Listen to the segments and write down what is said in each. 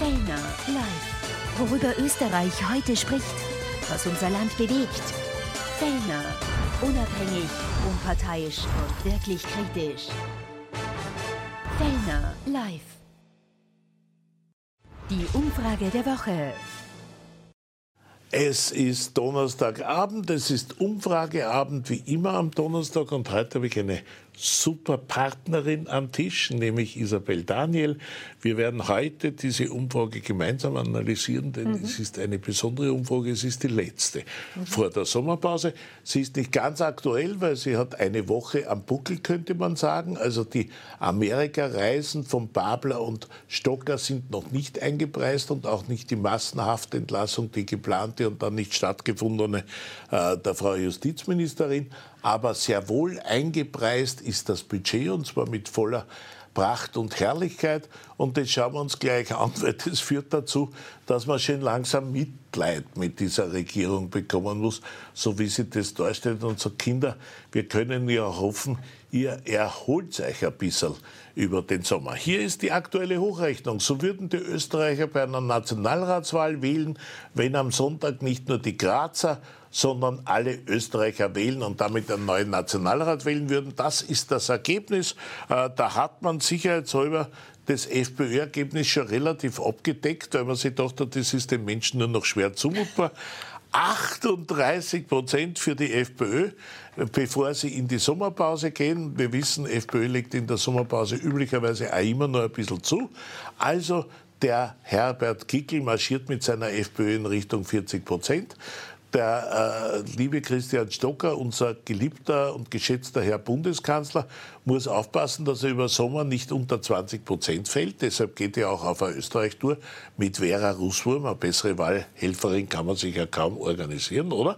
Fellner live. Worüber Österreich heute spricht, was unser Land bewegt. Fellner, unabhängig, unparteiisch und wirklich kritisch. Fellner live. Die Umfrage der Woche. Es ist Donnerstagabend, es ist Umfrageabend wie immer am Donnerstag und heute habe ich eine super Partnerin am Tisch, nämlich Isabel Daniel. Wir werden heute diese Umfrage gemeinsam analysieren, denn es ist eine besondere Umfrage, es ist die letzte vor der Sommerpause. Sie ist nicht ganz aktuell, weil sie hat eine Woche am Buckel, könnte man sagen. Also die Amerika-Reisen von Babler und Stocker sind noch nicht eingepreist und auch nicht die Massenhaftentlassung, die geplante und dann nicht stattgefundene der Frau Justizministerin. Aber sehr wohl eingepreist ist das Budget, und zwar mit voller Pracht und Herrlichkeit. Und das schauen wir uns gleich an, weil das führt dazu, dass man schon langsam Mitleid mit dieser Regierung bekommen muss, so wie sie das darstellt. Und so, Kinder, wir können ja hoffen, ihr erholt euch ein bisschen über den Sommer. Hier ist die aktuelle Hochrechnung. So würden die Österreicher bei einer Nationalratswahl wählen, wenn am Sonntag nicht nur die Grazer, sondern alle Österreicher wählen und damit einen neuen Nationalrat wählen würden. Das ist das Ergebnis. Da hat man sicherheitshalber das FPÖ-Ergebnis schon relativ abgedeckt, weil man sich dachte, das ist den Menschen nur noch schwer zumutbar. 38% für die FPÖ, bevor sie in die Sommerpause gehen. Wir wissen, FPÖ legt in der Sommerpause üblicherweise auch immer noch ein bisschen zu. Also der Herbert Kickl marschiert mit seiner FPÖ in Richtung 40%. Der liebe Christian Stocker, unser geliebter und geschätzter Herr Bundeskanzler, muss aufpassen, dass er über Sommer nicht unter 20% fällt. Deshalb geht er auch auf eine Österreich-Tour mit Vera Russwurm. Eine bessere Wahlhelferin kann man sich ja kaum organisieren, oder?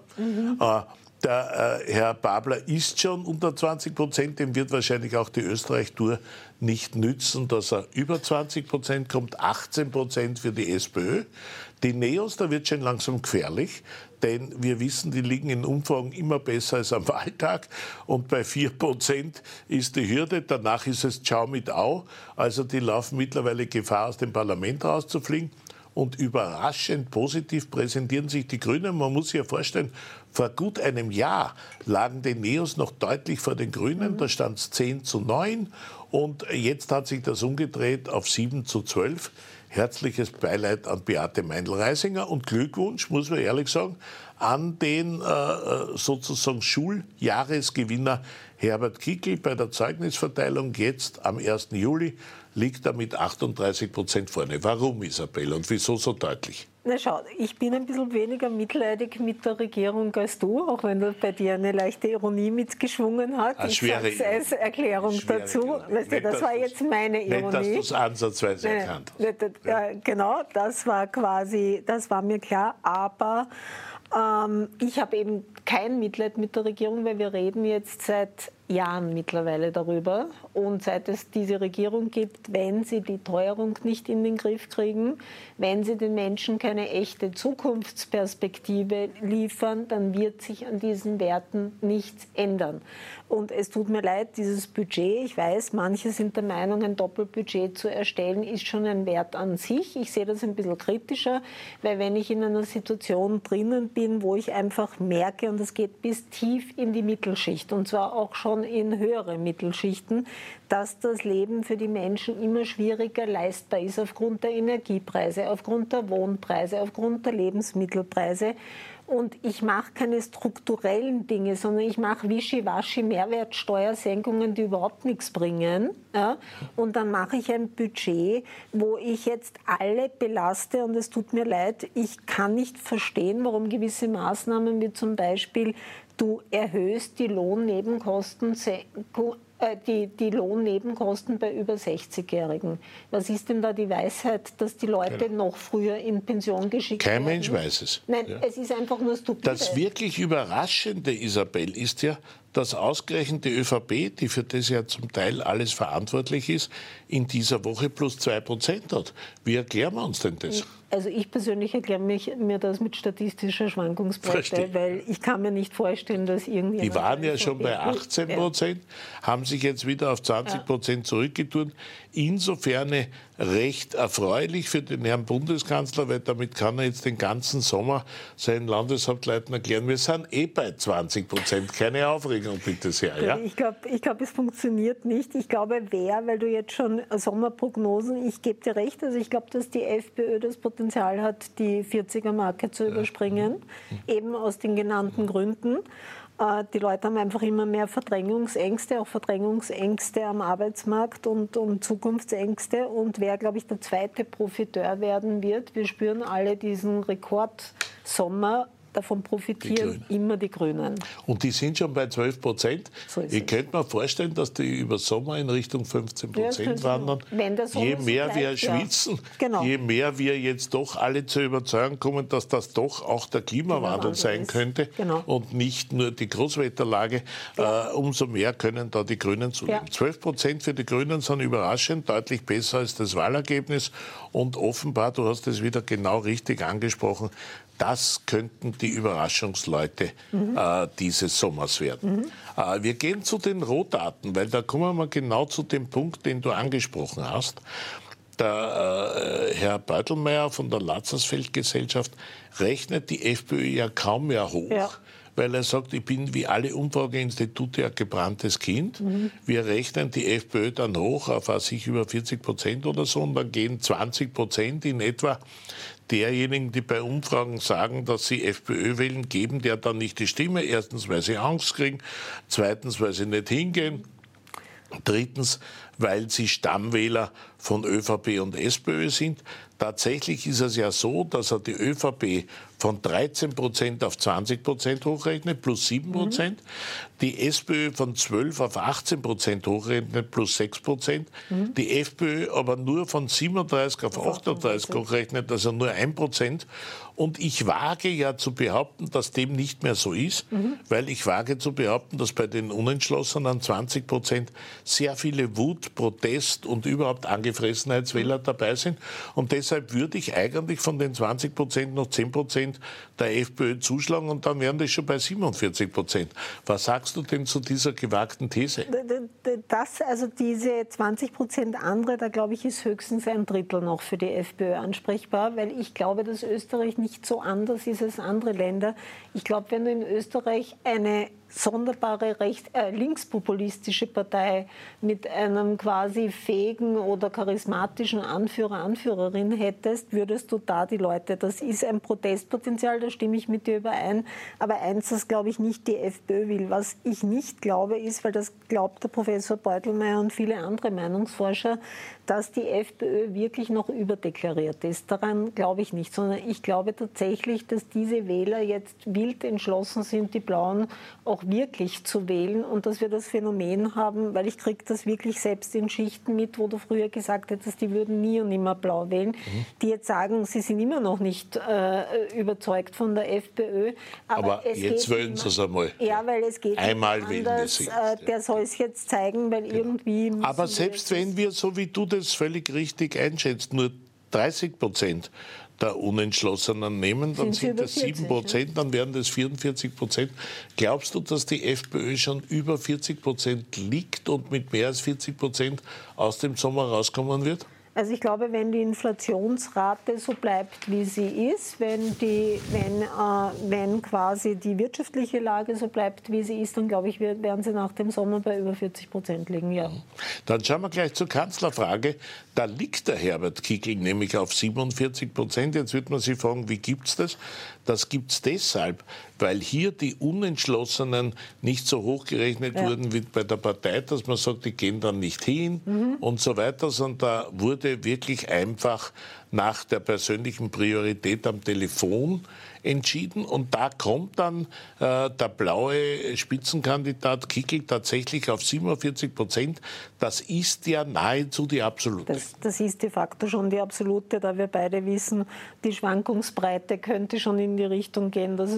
Der Herr Babler ist schon unter 20%, dem wird wahrscheinlich auch die Österreich-Tour nicht nützen, dass er über 20% kommt, 18% für die SPÖ. Die Neos, da wird schon langsam gefährlich, denn wir wissen, die liegen in Umfragen immer besser als am Wahltag und bei 4% ist die Hürde, danach ist es Ciao mit Au, also die laufen mittlerweile Gefahr, aus dem Parlament rauszufliegen. Und überraschend positiv präsentieren sich die Grünen. Man muss sich ja vorstellen, vor gut einem Jahr lagen die Neos noch deutlich vor den Grünen. Da stand es 10:9 und jetzt hat sich das umgedreht auf 7:12. Herzliches Beileid an Beate Meindl-Reisinger und Glückwunsch, muss man ehrlich sagen, an den sozusagen Schuljahresgewinner Herbert Kickl bei der Zeugnisverteilung jetzt am 1. Juli liegt er mit 38% vorne. Warum, Isabel, und wieso so deutlich? Na schau, ich bin ein bisschen weniger mitleidig mit der Regierung als du, auch wenn da bei dir eine leichte Ironie mitgeschwungen hat. Ich sage es als Erklärung dazu. Weißt du, das war jetzt meine Ironie. Nicht, dass du es ansatzweise erkannt hast. Genau, das war mir klar, aber ich habe eben kein Mitleid mit der Regierung, weil wir reden jetzt seit Jahren mittlerweile darüber. Und seit es diese Regierung gibt, wenn sie die Teuerung nicht in den Griff kriegen, wenn sie den Menschen keine echte Zukunftsperspektive liefern, dann wird sich an diesen Werten nichts ändern. Und es tut mir leid, dieses Budget, ich weiß, manche sind der Meinung, ein Doppelbudget zu erstellen, ist schon ein Wert an sich. Ich sehe das ein bisschen kritischer, weil wenn ich in einer Situation drinnen bin, wo ich einfach merke, und es geht bis tief in die Mittelschicht, und zwar auch schon in höhere Mittelschichten, dass das Leben für die Menschen immer schwieriger leistbar ist aufgrund der Energiepreise, aufgrund der Wohnpreise, aufgrund der Lebensmittelpreise. Und ich mache keine strukturellen Dinge, sondern ich mache wischiwaschi Mehrwertsteuersenkungen, die überhaupt nichts bringen. Ja? Und dann mache ich ein Budget, wo ich jetzt alle belaste. Und es tut mir leid, ich kann nicht verstehen, warum gewisse Maßnahmen wie zum Beispiel, du erhöhst die Lohnnebenkosten, die Lohnnebenkosten bei über 60-Jährigen. Was ist denn da die Weisheit, dass die Leute noch früher in Pension geschickt werden? Kein Mensch weiß es. Nein, ja. Es ist einfach nur stupide. Das wirklich Überraschende, Isabel, ist ja, dass ausgerechnet die ÖVP, die für das ja zum Teil alles verantwortlich ist, in dieser Woche plus 2% hat. Wie erklären wir uns denn das? Also ich persönlich erkläre mir das mit statistischer Schwankungsbreite, weil ich kann mir nicht vorstellen, dass irgendwie... Die waren ja schon bei 18%, haben sich jetzt wieder auf 20% zurückgetun. Insofern recht erfreulich für den Herrn Bundeskanzler, weil damit kann er jetzt den ganzen Sommer seinen Landeshauptleuten erklären, wir sind bei 20%. Keine Aufregung, bitte sehr. Ja? Ich glaube, es funktioniert nicht. Ich glaube, weil du jetzt schon Sommerprognosen, ich gebe dir recht, also ich glaube, dass die FPÖ das Potenzial hat, die 40er-Marke zu überspringen, eben aus den genannten Gründen. Die Leute haben einfach immer mehr Verdrängungsängste, auch Verdrängungsängste am Arbeitsmarkt und Zukunftsängste. Und wer, glaube ich, der zweite Profiteur werden wird, wir spüren alle diesen Rekordsommer, davon profitieren immer die Grünen. Und die sind schon bei 12%. So ich könnte mir vorstellen, dass die über Sommer in Richtung 15% wandern. Je mehr wir schwitzen, je mehr wir jetzt doch alle zur Überzeugung kommen, dass das doch auch der Klimawandel sein könnte und nicht nur die Großwetterlage, umso mehr können da die Grünen zulegen. 12% für die Grünen sind überraschend, deutlich besser als das Wahlergebnis. Und offenbar, du hast es wieder genau richtig angesprochen, das könnten die Überraschungsleute dieses Sommers werden. Wir gehen zu den Rohdaten, weil da kommen wir genau zu dem Punkt, den du angesprochen hast. Der Herr Beutelmeier von der Lazarsfeld-Gesellschaft rechnet die FPÖ ja kaum mehr hoch. Ja. Weil er sagt, ich bin wie alle Umfrageinstitute ein gebranntes Kind. Wir rechnen die FPÖ dann hoch auf sich über 40% oder so und dann gehen 20% in etwa derjenigen, die bei Umfragen sagen, dass sie FPÖ wählen, geben der dann nicht die Stimme. Erstens, weil sie Angst kriegen. Zweitens, weil sie nicht hingehen. Drittens, weil sie Stammwähler von ÖVP und SPÖ sind. Tatsächlich ist es ja so, dass er die ÖVP von 13% auf 20% hochrechnet, plus 7%. Die SPÖ von 12 auf 18% hochrechnet, plus 6%. Die FPÖ aber nur von 37 auf 38 hochrechnet, also nur 1%. Und ich wage ja zu behaupten, dass dem nicht mehr so ist, weil ich wage zu behaupten, dass bei den Unentschlossenen 20% sehr viele Wut, Protest und überhaupt Angefressenheitswähler dabei sind. Und deshalb würde ich eigentlich von den 20% noch 10% der FPÖ zuschlagen und dann wären das schon bei 47%. Was sagst du denn zu dieser gewagten These? Also diese 20% andere, da glaube ich, ist höchstens ein Drittel noch für die FPÖ ansprechbar, weil ich glaube, dass Österreich nicht so anders ist als andere Länder. Ich glaube, wenn du in Österreich eine sonderbare linkspopulistische Partei mit einem quasi fähigen oder charismatischen Anführer, Anführerin hättest, würdest du da die Leute, das ist ein Protestpotenzial, da stimme ich mit dir überein, aber eins, das glaube ich nicht die FPÖ will. Was ich nicht glaube ist, weil das glaubt der Professor Beutelmeier und viele andere Meinungsforscher, dass die FPÖ wirklich noch überdeklariert ist. Daran glaube ich nicht, sondern ich glaube tatsächlich, dass diese Wähler jetzt wild entschlossen sind, die Blauen auch wirklich zu wählen und dass wir das Phänomen haben, weil ich kriege das wirklich selbst in Schichten mit, wo du früher gesagt hättest, die würden nie und nimmer blau wählen, die jetzt sagen, sie sind immer noch nicht überzeugt von der FPÖ. Aber jetzt wählen sie es einmal. Ja, weil es geht einmal wählen sie. Der soll es jetzt zeigen, weil irgendwie... Aber selbst wenn wir, so wie du das völlig richtig einschätzt, nur 30% der Unentschlossenen nehmen, dann sind das 7%, dann wären das 44%. Glaubst du, dass die FPÖ schon über 40% liegt und mit mehr als 40% aus dem Sommer rauskommen wird? Also ich glaube, wenn die Inflationsrate so bleibt, wie sie ist, wenn quasi die wirtschaftliche Lage so bleibt, wie sie ist, dann glaube ich, werden sie nach dem Sommer bei über 40% liegen, ja. Dann schauen wir gleich zur Kanzlerfrage. Da liegt der Herbert Kickl nämlich auf 47%. Jetzt wird man sich fragen, wie gibt es das? Das gibt es deshalb, weil hier die Unentschlossenen nicht so hoch gerechnet wurden wie bei der Partei, dass man sagt, die gehen dann nicht hin und so weiter, sondern da wurde wirklich einfach nach der persönlichen Priorität am Telefon entschieden. Und da kommt dann der blaue Spitzenkandidat Kickl tatsächlich auf 47%. Das ist ja nahezu die absolute. Das ist de facto schon die absolute, da wir beide wissen, die Schwankungsbreite könnte schon in die Richtung gehen, dass es bei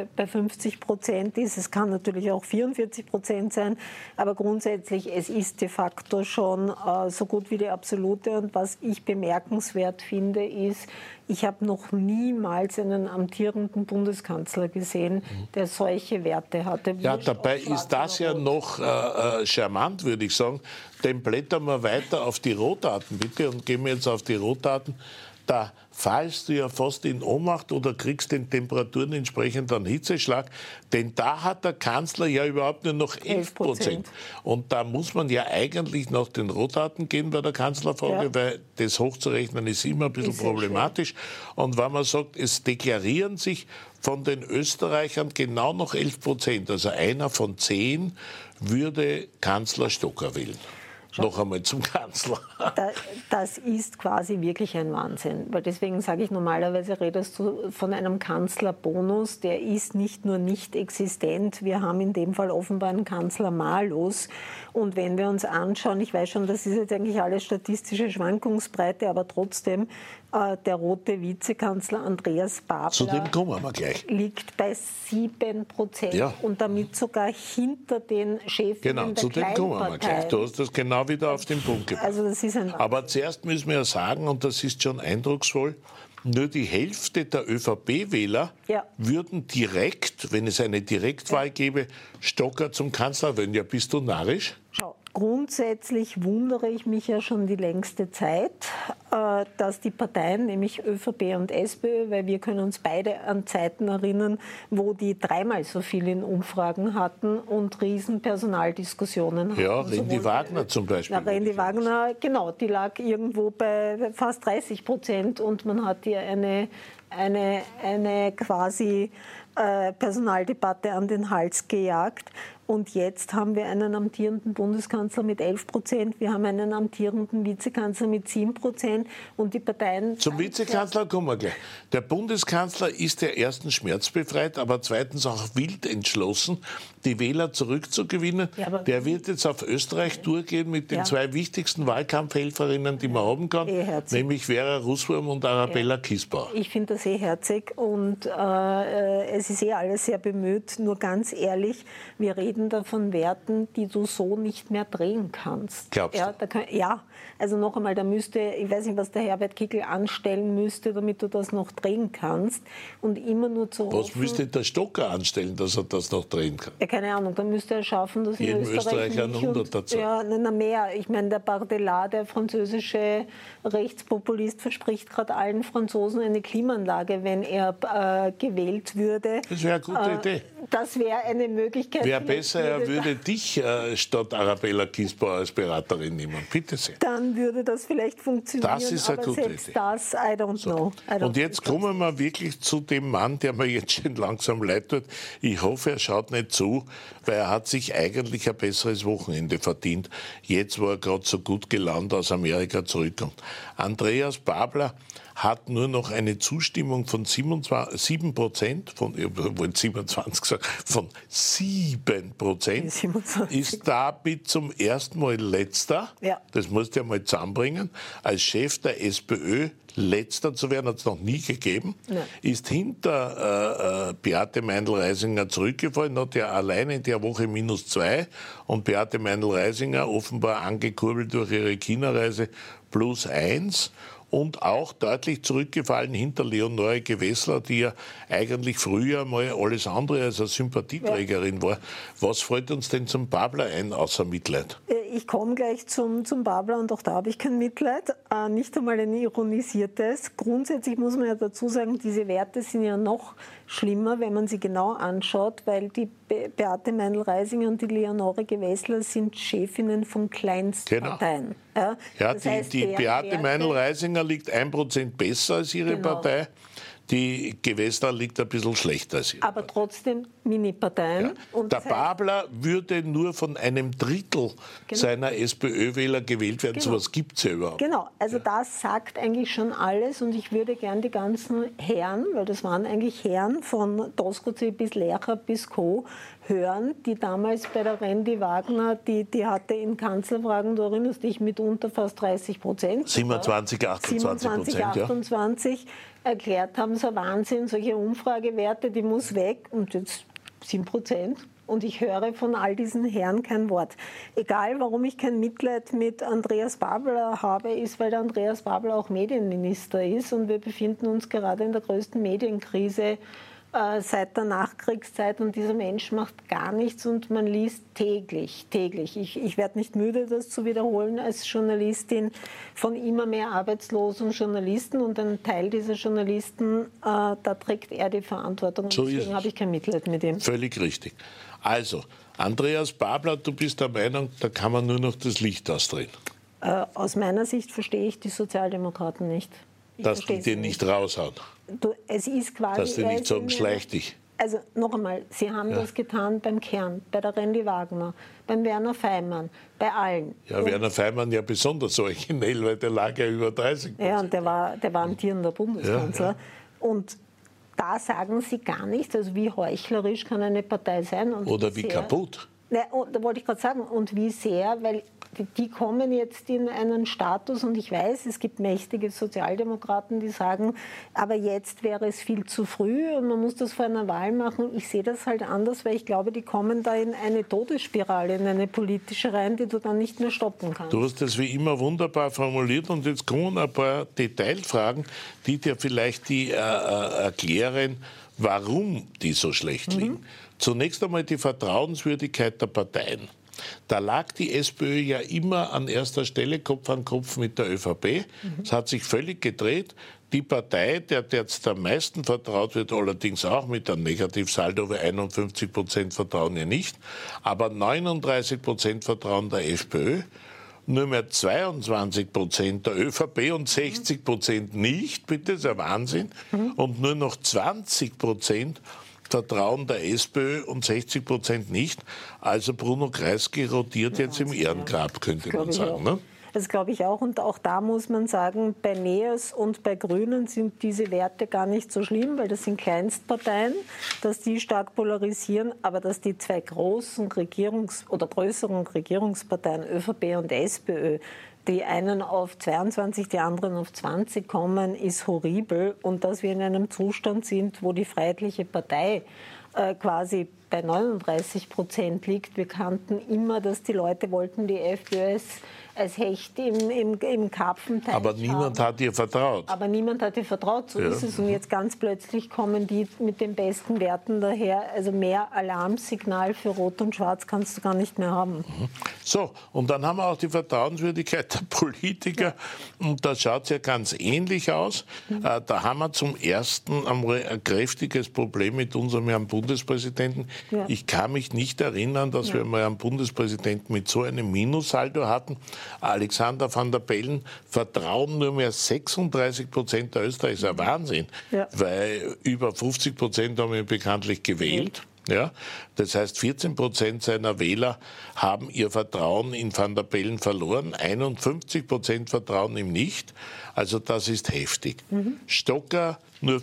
bei 50% ist. Es kann natürlich auch 44% sein, aber grundsätzlich, es ist de facto schon so gut wie die absolute. Und was ich bemerkenswert finde, ist, ich habe noch niemals einen amtierenden Bundeskanzler gesehen, der solche Werte hatte. Ja, dabei ist das ja noch charmant, würde ich sagen. Denn blättern wir weiter auf die Rohdaten, bitte, und gehen wir jetzt auf die Rohdaten. Da fallst du ja fast in Ohnmacht oder kriegst den Temperaturen entsprechend einen Hitzeschlag. Denn da hat der Kanzler ja überhaupt nur noch 11%. Und da muss man ja eigentlich nach den Rohdaten gehen bei der Kanzlerfrage, weil das hochzurechnen ist immer ein bisschen problematisch. Und wenn man sagt, es deklarieren sich von den Österreichern genau noch 11%, also einer von 10 würde Kanzler Stocker wählen. Noch einmal zum Kanzler. Das ist quasi wirklich ein Wahnsinn. Weil deswegen sage ich, normalerweise redest du von einem Kanzlerbonus, der ist nicht nur nicht existent. Wir haben in dem Fall offenbar einen Kanzlermalus. Und wenn wir uns anschauen, ich weiß schon, das ist jetzt eigentlich alles statistische Schwankungsbreite, aber trotzdem, der rote Vizekanzler Andreas Babler zu dem kommen wir gleich. Liegt bei 7% und damit sogar hinter den Chefinnen der Kleinparteien. Genau, zu dem kommen wir gleich. Du hast das genau wieder auf den Punkt gebracht. Also das ist ein Aber zuerst müssen wir ja sagen, und das ist schon eindrucksvoll, nur die Hälfte der ÖVP-Wähler würden direkt, wenn es eine Direktwahl gäbe, Stocker zum Kanzler wählen. Ja, bist du narrisch? Schau, grundsätzlich wundere ich mich ja schon die längste Zeit, dass die Parteien, nämlich ÖVP und SPÖ, weil wir können uns beide an Zeiten erinnern, wo die dreimal so viel in Umfragen hatten und riesen Personaldiskussionen hatten. Ja, Rendi Wagner zum Beispiel. Rendi Wagner, genau, die lag irgendwo bei fast 30% und man hat ihr eine quasi Personaldebatte an den Hals gejagt. Und jetzt haben wir einen amtierenden Bundeskanzler mit 11%, wir haben einen amtierenden Vizekanzler mit 7% und die Parteien... Zum Vizekanzler kommen wir gleich. Der Bundeskanzler ist ja erstens schmerzbefreit, aber zweitens auch wild entschlossen, die Wähler zurückzugewinnen. Ja, der wird jetzt auf Österreich durchgehen mit den zwei wichtigsten Wahlkampfhelferinnen, die man haben kann, nämlich Vera Russwurm und Arabella Kiesbauer. Ich finde das herzig und es ist alles sehr bemüht. Nur ganz ehrlich, wir reden davon Werten, die du so nicht mehr drehen kannst. Glaubst du? Also noch einmal, da müsste, ich weiß nicht, was der Herbert Kickl anstellen müsste, damit du das noch drehen kannst. Und immer nur zu hoffen... Was müsste der Stocker anstellen, dass er das noch drehen kann? Ja, keine Ahnung, dann müsste er schaffen, dass in Österreich einen 100 dazu. Ja, mehr. Ich meine, der Bardella, der französische Rechtspopulist, verspricht gerade allen Franzosen eine Klimaanlage, wenn er gewählt würde. Das wäre eine gute Idee. Das wäre eine Möglichkeit. Wäre besser, er würde dich statt Arabella Kiesbauer als Beraterin nehmen. Bitte sehr. Dann würde das vielleicht funktionieren. Das ist eine gute Idee. Das, I don't know. Und jetzt kommen wir wirklich zu dem Mann, der mir jetzt schon langsam leid tut. Ich hoffe, er schaut nicht zu, weil er hat sich eigentlich ein besseres Wochenende verdient. Jetzt, wo er gerade so gut gelaunt aus Amerika zurückkommt. Andreas Babler hat nur noch eine Zustimmung von 7%, von 27 gesagt, von 7%, ist damit zum ersten Mal Letzter, das musst du ja mal zusammenbringen, als Chef der SPÖ Letzter zu werden, hat es noch nie gegeben, ist hinter Beate Meindl-Reisinger zurückgefallen, hat ja alleine in der Woche -2 und Beate Meindl-Reisinger offenbar angekurbelt durch ihre China-Reise +1. Und auch deutlich zurückgefallen hinter Leonore Gewessler, die ja eigentlich früher mal alles andere als eine Sympathieträgerin war. Was fällt uns denn zum Babler ein, außer Mitleid? Ich komme gleich zum Babler und auch da habe ich kein Mitleid. Nicht einmal ein ironisiertes. Grundsätzlich muss man ja dazu sagen, diese Werte sind ja noch schlimmer, wenn man sie genau anschaut, weil die Beate Meindl-Reisinger und die Leonore Gewessler sind Chefinnen von Kleinstparteien. Genau. Die Beate Meindl-Reisinger liegt 1% besser als ihre Partei. Die Gewessler liegt ein bisschen schlechter als ihre Aber Partei. Trotzdem Mini-Parteien. Ja. Der Babler würde nur von einem Drittel seiner SPÖ-Wähler gewählt werden. So etwas gibt es ja überhaupt. Genau, also das sagt eigentlich schon alles und ich würde gern die ganzen Herren, weil das waren eigentlich Herren von Doskozil bis Lercher bis Co., hören, die damals bei der Randy Wagner, die hatte in Kanzlerfragen, du erinnerst dich, mitunter fast 30%. 27, 28, erklärt haben, so Wahnsinn, solche Umfragewerte, die muss weg und jetzt 7%. Und ich höre von all diesen Herren kein Wort. Egal, warum ich kein Mitleid mit Andreas Babler habe, ist, weil der Andreas Babler auch Medienminister ist. Und wir befinden uns gerade in der größten Medienkrise seit der Nachkriegszeit. Und dieser Mensch macht gar nichts und man liest täglich. Ich werde nicht müde, das zu wiederholen als Journalistin von immer mehr arbeitslosen Journalisten. Und ein Teil dieser Journalisten, da trägt er die Verantwortung. So deswegen habe ich kein Mitleid mit ihm. Völlig richtig. Also, Andreas Babler, du bist der Meinung, da kann man nur noch das Licht ausdrehen. Aus meiner Sicht verstehe ich die Sozialdemokraten nicht. Dass die den nicht raushauen. Es ist quasi, dass die nicht sagen, schleich dich. Also noch einmal, Sie haben das getan beim Kern, bei der Randy Wagner, beim Werner Feimann, bei allen. Ja, Werner Feimann ja besonders originell, weil der lag ja über 30%. Ja, und der war amtierender Bundeskanzler. Ja. Und da sagen Sie gar nichts, also wie heuchlerisch kann eine Partei sein. Und oder wie kaputt. Ne, da wollte ich gerade sagen, und wie sehr, weil die kommen jetzt in einen Status, und ich weiß, es gibt mächtige Sozialdemokraten, die sagen, aber jetzt wäre es viel zu früh und man muss das vor einer Wahl machen. Ich sehe das halt anders, weil ich glaube, die kommen da in eine Todesspirale, in eine politische rein, die du dann nicht mehr stoppen kannst. Du hast das wie immer wunderbar formuliert und jetzt kommen ein paar Detailfragen, die dir vielleicht erklären, warum die so schlecht liegen. Zunächst einmal die Vertrauenswürdigkeit der Parteien. Da lag die SPÖ ja immer an erster Stelle, Kopf an Kopf mit der ÖVP. Es hat sich völlig gedreht. Die Partei, der jetzt am meisten vertraut wird, allerdings auch mit einem Negativsaldo, weil 51% vertrauen ihr nicht, aber 39% vertrauen der FPÖ. Nur mehr 22% der ÖVP und 60% nicht, bitte, das ist ein Wahnsinn. Und nur noch 20% Vertrauen der SPÖ und 60% nicht. Also Bruno Kreisky rotiert jetzt im Ehrengrab, könnte man sagen. Ne? Das glaube ich auch. Und auch da muss man sagen, bei NEOS und bei Grünen sind diese Werte gar nicht so schlimm, weil das sind Kleinstparteien, dass die stark polarisieren. Aber dass die zwei großen größeren Regierungsparteien, ÖVP und SPÖ, die einen auf 22, die anderen auf 20 kommen, ist horribel. Und dass wir in einem Zustand sind, wo die Freiheitliche Partei quasi bei 39% liegt. Wir kannten immer, dass die Leute wollten die FPÖ als Hecht im Karpfenteich Aber niemand hat ihr vertraut. Aber niemand hat ihr vertraut, so ist es. Und jetzt ganz plötzlich kommen die mit den besten Werten daher. Also mehr Alarmsignal für Rot und Schwarz kannst du gar nicht mehr haben. So, und dann haben wir auch die Vertrauenswürdigkeit der Politiker. Und da schaut es ja ganz ähnlich aus. Da haben wir zum ersten einmal ein kräftiges Problem mit unserem Herrn Bundespräsidenten. Ja. Ich kann mich nicht erinnern, dass wir mal einen Bundespräsidenten mit so einem Minussaldo hatten. Alexander Van der Bellen vertrauen nur mehr 36% der Österreicher. Das ist ein Wahnsinn, weil über 50% haben ihn bekanntlich gewählt. Ja, das heißt, 14% seiner Wähler haben ihr Vertrauen in Van der Bellen verloren, 51% vertrauen ihm nicht. Also das ist heftig. Stocker, nur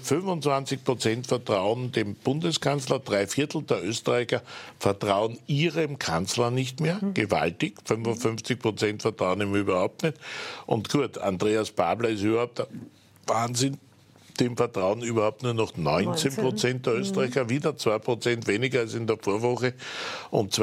25% vertrauen dem Bundeskanzler, 3/4 der Österreicher vertrauen ihrem Kanzler nicht mehr, gewaltig, 55% vertrauen ihm überhaupt nicht. Und gut, Andreas Babler ist überhaupt ein Wahnsinn. Dem vertrauen überhaupt nur noch 19% der Österreicher, wieder 2% weniger als in der Vorwoche und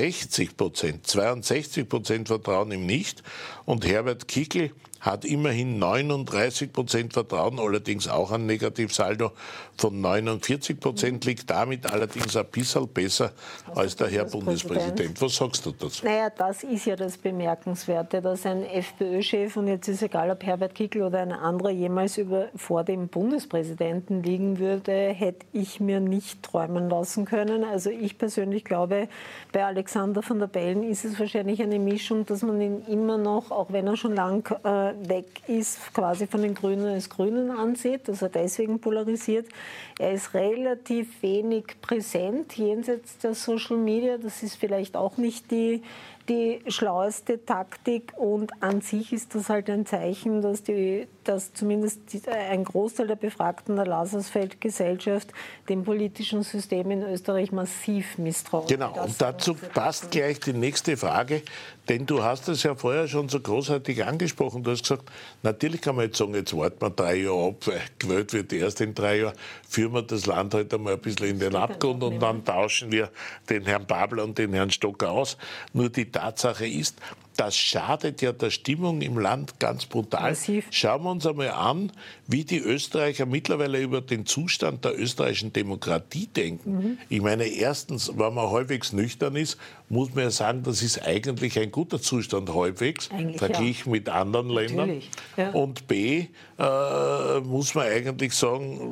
62% vertrauen ihm nicht. Und Herbert Kickl hat immerhin 39% Vertrauen, allerdings auch ein Negativsaldo von 49%, liegt damit allerdings ein bisschen besser als der Herr Bundespräsident. Was sagst du dazu? Naja, das ist ja das Bemerkenswerte, dass ein FPÖ-Chef, und jetzt ist egal, ob Herbert Kickl oder ein anderer jemals vor dem Bundespräsidenten liegen würde, hätte ich mir nicht träumen lassen können. Also ich persönlich glaube, bei Alexander Van der Bellen ist es wahrscheinlich eine Mischung, dass man ihn immer noch, auch wenn er schon lang weg ist, quasi von den Grünen als Grünen ansieht, dass er deswegen polarisiert. Er ist relativ wenig präsent jenseits der Social Media. Das ist vielleicht auch nicht die die schlaueste Taktik und an sich ist das halt ein Zeichen, dass zumindest ein Großteil der Befragten der Lazarsfeld-Gesellschaft dem politischen System in Österreich massiv misstraut. Genau, und dazu passt gleich die nächste Frage, denn du hast es ja vorher schon so großartig angesprochen. Du hast gesagt, natürlich kann man jetzt sagen, jetzt warten wir 3 Jahre ab, weil gewählt wird erst in 3 Jahren, führen wir das Land halt einmal ein bisschen in den Abgrund und dann tauschen wir den Herrn Babler und den Herrn Stocker aus. Nur die Tatsache ist, das schadet ja der Stimmung im Land ganz brutal. Massiv. Schauen wir uns einmal an, wie die Österreicher mittlerweile über den Zustand der österreichischen Demokratie denken. Ich meine, erstens, wenn man halbwegs nüchtern ist, muss man ja sagen, das ist eigentlich ein guter Zustand halbwegs, verglichen mit anderen Ländern. Ja. Und B, muss man eigentlich sagen,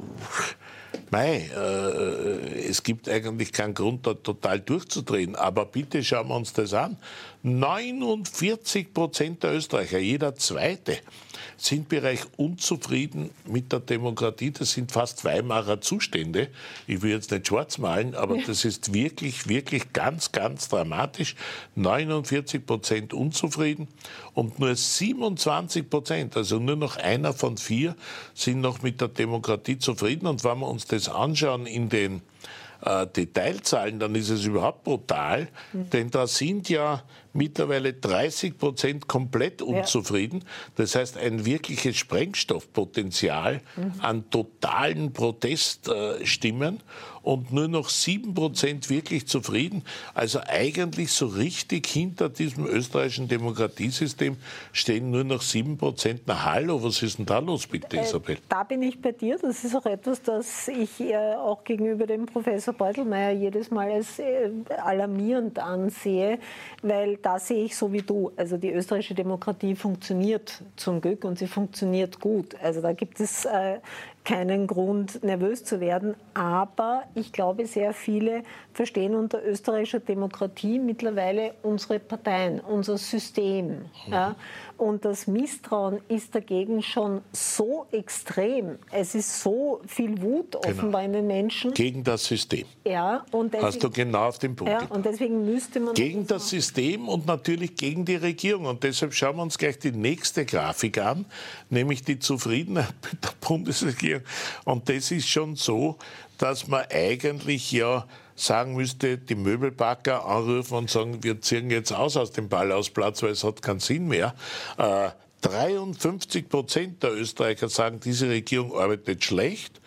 es gibt eigentlich keinen Grund, da total durchzudrehen. Aber bitte schauen wir uns das an. 49% der Österreicher, jeder Zweite, sind bereits unzufrieden mit der Demokratie. Das sind fast Weimarer Zustände. Ich will jetzt nicht schwarz malen, aber das ist wirklich, wirklich ganz, ganz dramatisch. 49% unzufrieden und nur 27%, also nur noch einer von 4, sind noch mit der Demokratie zufrieden. Und wenn wir uns das anschauen in den Detailzahlen, dann ist es überhaupt brutal, denn da sind ja mittlerweile 30% komplett unzufrieden. Das heißt, ein wirkliches Sprengstoffpotenzial an totalen Proteststimmen und nur noch 7% wirklich zufrieden. Also eigentlich so richtig hinter diesem österreichischen Demokratiesystem stehen nur noch 7%. Na hallo, was ist denn da los bitte, Isabel? Da bin ich bei dir. Das ist auch etwas, das ich auch gegenüber dem Professor Beutelmeier jedes Mal als alarmierend ansehe, weil da sehe ich so wie du. Also die österreichische Demokratie funktioniert zum Glück und sie funktioniert gut. Also da gibt es keinen Grund, nervös zu werden. Aber ich glaube, sehr viele verstehen unter österreichischer Demokratie mittlerweile unsere Parteien, unser System. Ja? Und das Misstrauen ist dagegen schon so extrem. Es ist so viel Wut offenbar in den Menschen. Gegen das System. Ja, und deswegen, hast du genau auf den Punkt gebracht. Und deswegen müsste man... Gegen das System und natürlich gegen die Regierung. Und deshalb schauen wir uns gleich die nächste Grafik an, nämlich die Zufriedenheit mit der Bundesregierung. Und das ist schon so, dass man eigentlich ja sagen müsste, die Möbelpacker anrufen und sagen, wir ziehen jetzt aus dem Ballhausplatz, weil es hat keinen Sinn mehr. 53% der Österreicher sagen, diese Regierung arbeitet schlecht.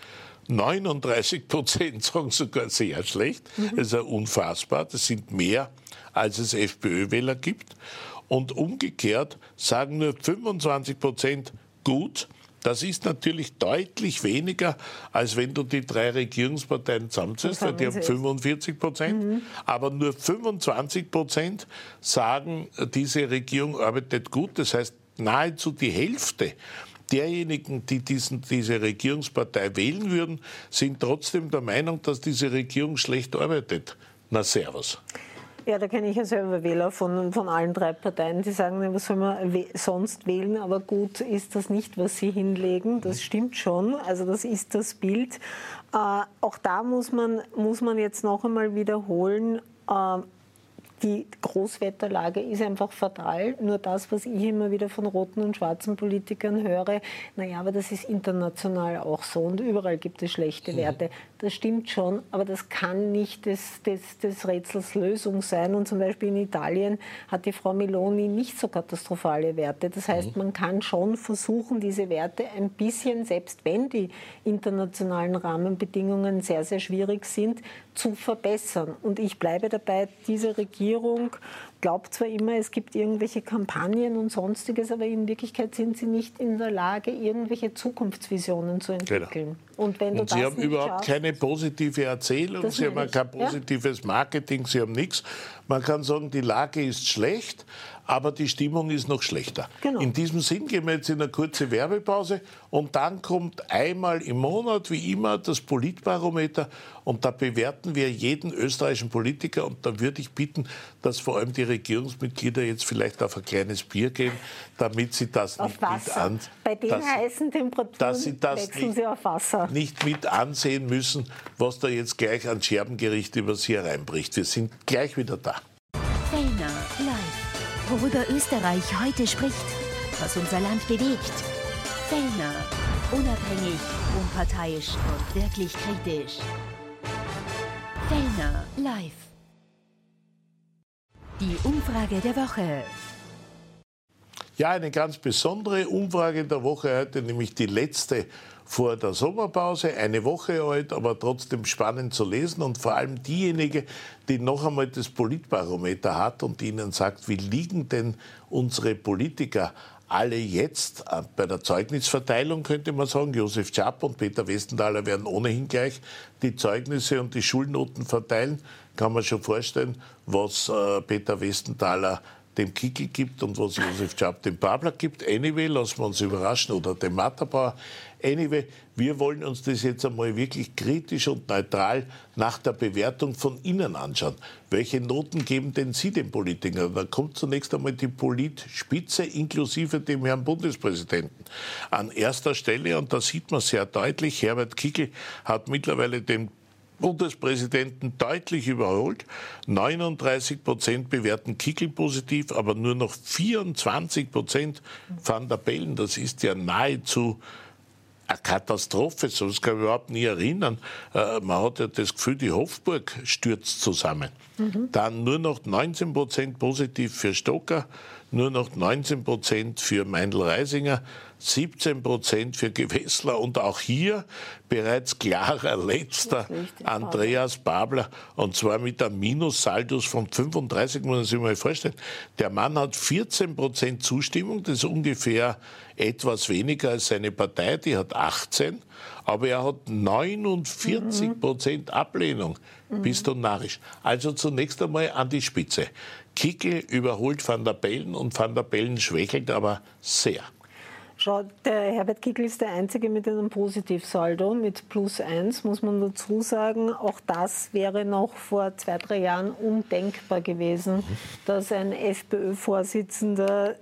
39% sagen sogar sehr schlecht. Das ist ja unfassbar. Das sind mehr, als es FPÖ-Wähler gibt. Und umgekehrt sagen nur 25% gut. Das ist natürlich deutlich weniger, als wenn du die 3 Regierungsparteien zusammenzählst, weil die haben 45%. Aber nur 25% sagen, diese Regierung arbeitet gut. Das heißt, nahezu die Hälfte derjenigen, die diese Regierungspartei wählen würden, sind trotzdem der Meinung, dass diese Regierung schlecht arbeitet. Na, servus. Ja, da kenne ich ja selber Wähler von allen 3 Parteien, die sagen, was soll man sonst wählen, aber gut ist das nicht, was sie hinlegen. Das stimmt schon, also das ist das Bild. Auch da muss man jetzt noch einmal wiederholen, die Großwetterlage ist einfach fatal. Nur das, was ich immer wieder von roten und schwarzen Politikern höre, naja, aber das ist international auch so und überall gibt es schlechte Werte. Das stimmt schon, aber das kann nicht des Rätsels Lösung sein. Und zum Beispiel in Italien hat die Frau Meloni nicht so katastrophale Werte. Das heißt, man kann schon versuchen, diese Werte ein bisschen, selbst wenn die internationalen Rahmenbedingungen sehr, sehr schwierig sind, zu verbessern. Und ich bleibe dabei, diese Regierung glaubt zwar immer, es gibt irgendwelche Kampagnen und Sonstiges, aber in Wirklichkeit sind sie nicht in der Lage, irgendwelche Zukunftsvisionen zu entwickeln. Genau. Und sie haben überhaupt keine positive Erzählung, sie haben kein positives Marketing, sie haben nichts. Man kann sagen, die Lage ist schlecht, aber die Stimmung ist noch schlechter. Genau. In diesem Sinn gehen wir jetzt in eine kurze Werbepause und dann kommt einmal im Monat, wie immer, das Politbarometer und da bewerten wir jeden österreichischen Politiker und da würde ich bitten, dass vor allem die Regierungsmitglieder jetzt vielleicht auf ein kleines Bier gehen, damit sie das nicht mit Bei den heißen Temperaturen wechseln sie auf Wasser. Nicht mit ansehen müssen, was da jetzt gleich an Scherbengericht über sie hereinbricht. Wir sind gleich wieder da. Fellner live. Worüber Österreich heute spricht, was unser Land bewegt. Fellner, unabhängig, unparteiisch und wirklich kritisch. Fellner live. Die Umfrage der Woche. Ja, eine ganz besondere Umfrage der Woche heute, nämlich die letzte vor der Sommerpause, eine Woche alt, aber trotzdem spannend zu lesen und vor allem diejenige, die noch einmal das Politbarometer hat und Ihnen sagt, wie liegen denn unsere Politiker alle jetzt bei der Zeugnisverteilung, könnte man sagen. Josef Schaap und Peter Westenthaler werden ohnehin gleich die Zeugnisse und die Schulnoten verteilen. Kann man schon vorstellen, was Peter Westenthaler dem Kickl gibt und was Josef Schaap dem Babler gibt. Anyway, lassen wir uns überraschen, oder dem Matterbauer. Anyway, wir wollen uns das jetzt einmal wirklich kritisch und neutral nach der Bewertung von innen anschauen. Welche Noten geben denn Sie den Politikern? Da kommt zunächst einmal die Politspitze inklusive dem Herrn Bundespräsidenten an erster Stelle. Und da sieht man sehr deutlich, Herbert Kickl hat mittlerweile den Bundespräsidenten deutlich überholt. 39% bewerten Kickl positiv, aber nur noch 24% Van der Bellen. Das ist ja nahezu eine Katastrophe, sowas kann ich überhaupt nie erinnern. Man hat ja das Gefühl, die Hofburg stürzt zusammen. Dann nur noch 19% positiv für Stocker, nur noch 19% für Meindl-Reisinger, 17% für Gewessler und auch hier bereits klarer letzter Andreas Babler, und zwar mit einem Minussaldo von 35, muss man sich mal vorstellen. Der Mann hat 14% Zustimmung, das ist ungefähr etwas weniger als seine Partei, die hat 18, aber er hat 49% Ablehnung. Bist du narrisch? Also zunächst einmal an die Spitze. Kickl überholt Van der Bellen und Van der Bellen schwächelt aber sehr. Schau, der Herbert Kickl ist der Einzige mit einem Positivsaldo, mit +1, muss man dazu sagen. Auch das wäre noch vor 2-3 Jahren undenkbar gewesen, dass ein FPÖ-Vorsitzender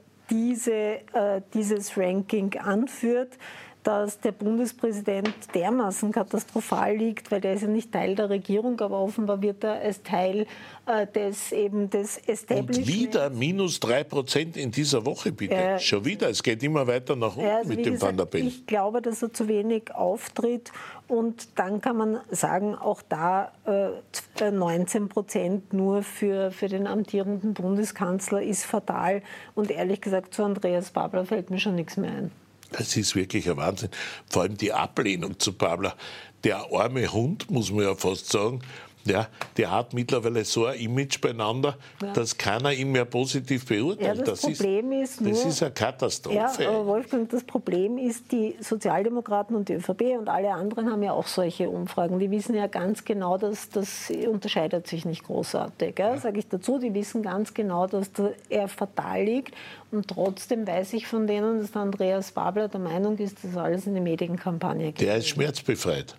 dieses Ranking anführt. Dass der Bundespräsident dermaßen katastrophal liegt, weil der ist ja nicht Teil der Regierung, aber offenbar wird er als Teil des Establishments. Und wieder -3% in dieser Woche, bitte. Schon wieder, es geht immer weiter nach unten also mit dem Van der Bellen. Ich glaube, dass er zu wenig auftritt, und dann kann man sagen, auch da 19% nur für den amtierenden Bundeskanzler ist fatal, und ehrlich gesagt, zu Andreas Babler fällt mir schon nichts mehr ein. Das ist wirklich ein Wahnsinn. Vor allem die Ablehnung zu Babler. Der arme Hund, muss man ja fast sagen, ja, der hat mittlerweile so ein Image beieinander, dass keiner ihn mehr positiv beurteilt. Ja, das Problem ist eine Katastrophe. Ja, aber Wolfgang, das Problem ist, die Sozialdemokraten und die ÖVP und alle anderen haben ja auch solche Umfragen. Die wissen ja ganz genau, dass das unterscheidet sich nicht großartig. Ja? Sage ich dazu, die wissen ganz genau, dass er fatal liegt. Und trotzdem weiß ich von denen, dass der Andreas Babler der Meinung ist, dass alles in die Medienkampagne geht. Der ist schmerzbefreit.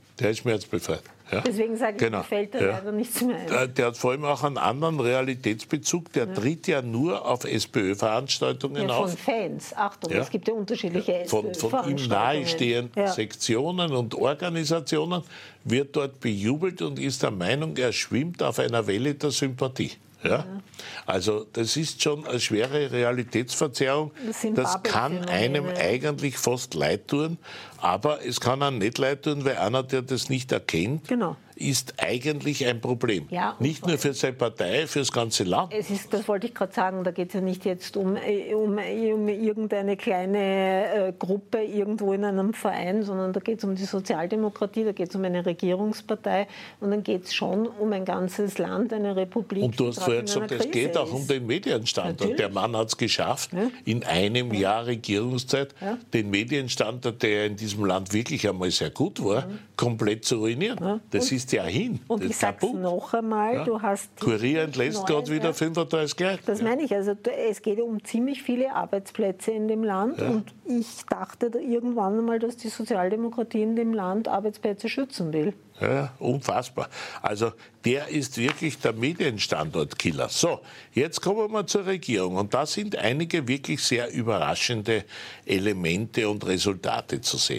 Ja. Deswegen sage ich, mir fällt da leider nichts mehr ein. Der hat vor allem auch einen anderen Realitätsbezug. Der tritt ja nur auf SPÖ-Veranstaltungen auf. Von Fans. Achtung, es gibt ja unterschiedliche Von ihm nahestehenden Sektionen und Organisationen wird dort bejubelt und ist der Meinung, er schwimmt auf einer Welle der Sympathie. Ja? Also das ist schon eine schwere Realitätsverzerrung. Das kann einem eigentlich fast leid tun, aber es kann einem nicht leid tun, weil einer, der das nicht erkennt, ist eigentlich ein Problem. Ja, nicht nur für seine Partei, für das ganze Land. Das wollte ich gerade sagen, da geht es ja nicht jetzt um irgendeine kleine Gruppe irgendwo in einem Verein, sondern da geht es um die Sozialdemokratie, da geht es um eine Regierungspartei, und dann geht es schon um ein ganzes Land, eine Republik. Und du hast vorher gesagt, es geht auch um den Medienstandort. Natürlich. Der Mann hat es geschafft, in einem Jahr Regierungszeit den Medienstandort, der in diesem Land wirklich einmal sehr gut war, komplett zu ruinieren. Das ist ja hin. Und das ich sage es noch einmal, du hast... Kurier entlässt gerade wieder 35 gleich. Das meine ich. Also es geht um ziemlich viele Arbeitsplätze in dem Land, und ich dachte irgendwann einmal, dass die Sozialdemokratie in dem Land Arbeitsplätze schützen will. Ja, unfassbar. Also der ist wirklich der Medienstandortkiller. So, jetzt kommen wir zur Regierung. Und da sind einige wirklich sehr überraschende Elemente und Resultate zu sehen.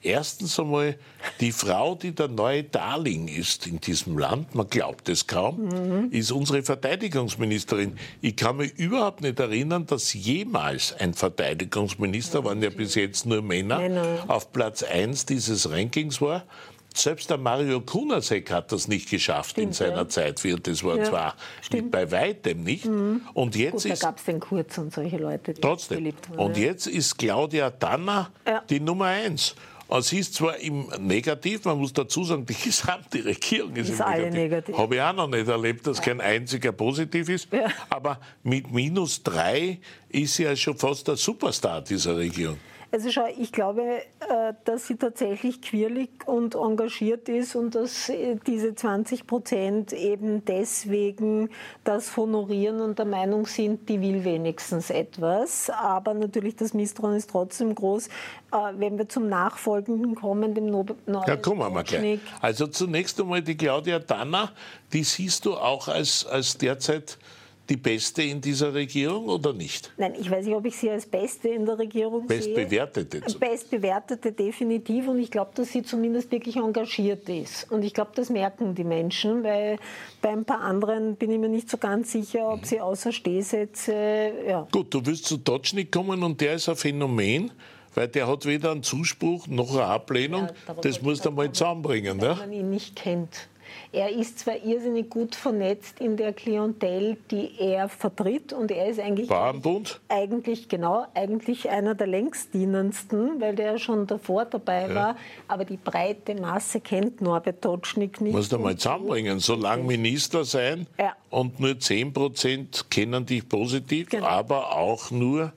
Erstens einmal die Frau, die der neue Darling ist in diesem Land, man glaubt es kaum, ist unsere Verteidigungsministerin. Ich kann mich überhaupt nicht erinnern, dass jemals ein Verteidigungsminister, waren ja bis jetzt nur Männer, auf Platz 1 dieses Rankings war. Selbst der Mario Kunasek hat das nicht geschafft in seiner Zeit. Das war zwar bei weitem nicht. Und jetzt Gut, da gab es den Kurz und solche Leute, die trotzdem. beliebt waren. Und jetzt ist Claudia Tanner die Nummer 1. Sie ist zwar im Negativ, man muss dazu sagen, die gesamte Regierung ist im Negativ. Habe ich auch noch nicht erlebt, dass kein einziger positiv ist. Ja. Aber mit -3 ist sie ja schon fast der Superstar dieser Regierung. Also schau, ich glaube, dass sie tatsächlich quirlig und engagiert ist und dass diese 20% eben deswegen das honorieren und der Meinung sind, die will wenigstens etwas. Aber natürlich das Misstrauen ist trotzdem groß. Wenn wir zum Nachfolgenden kommen, dem Norbert kommen wir gleich. Also zunächst einmal die Claudia Tanner, die siehst du auch als derzeit die Beste in dieser Regierung oder nicht? Nein, ich weiß nicht, ob ich sie als Beste in der Regierung sehe. Bestbewertete. Bestbewertete definitiv, und ich glaube, dass sie zumindest wirklich engagiert ist. Und ich glaube, das merken die Menschen, weil bei ein paar anderen bin ich mir nicht so ganz sicher, ob sie außer Stehsätze... Ja. Gut, du willst zu Totschnig kommen und der ist ein Phänomen, weil der hat weder einen Zuspruch noch eine Ablehnung. Ja, das musst du mal zusammenbringen. Wenn man ihn nicht kennt. Er ist zwar irrsinnig gut vernetzt in der Klientel, die er vertritt, und er ist eigentlich Bauernbund? Eigentlich einer der längstdienendsten, weil der schon davor dabei war. Aber die breite Masse kennt Norbert Totschnig nicht. Musst du mal zusammenbringen, solange Minister sein und nur 10% kennen dich positiv, aber auch nur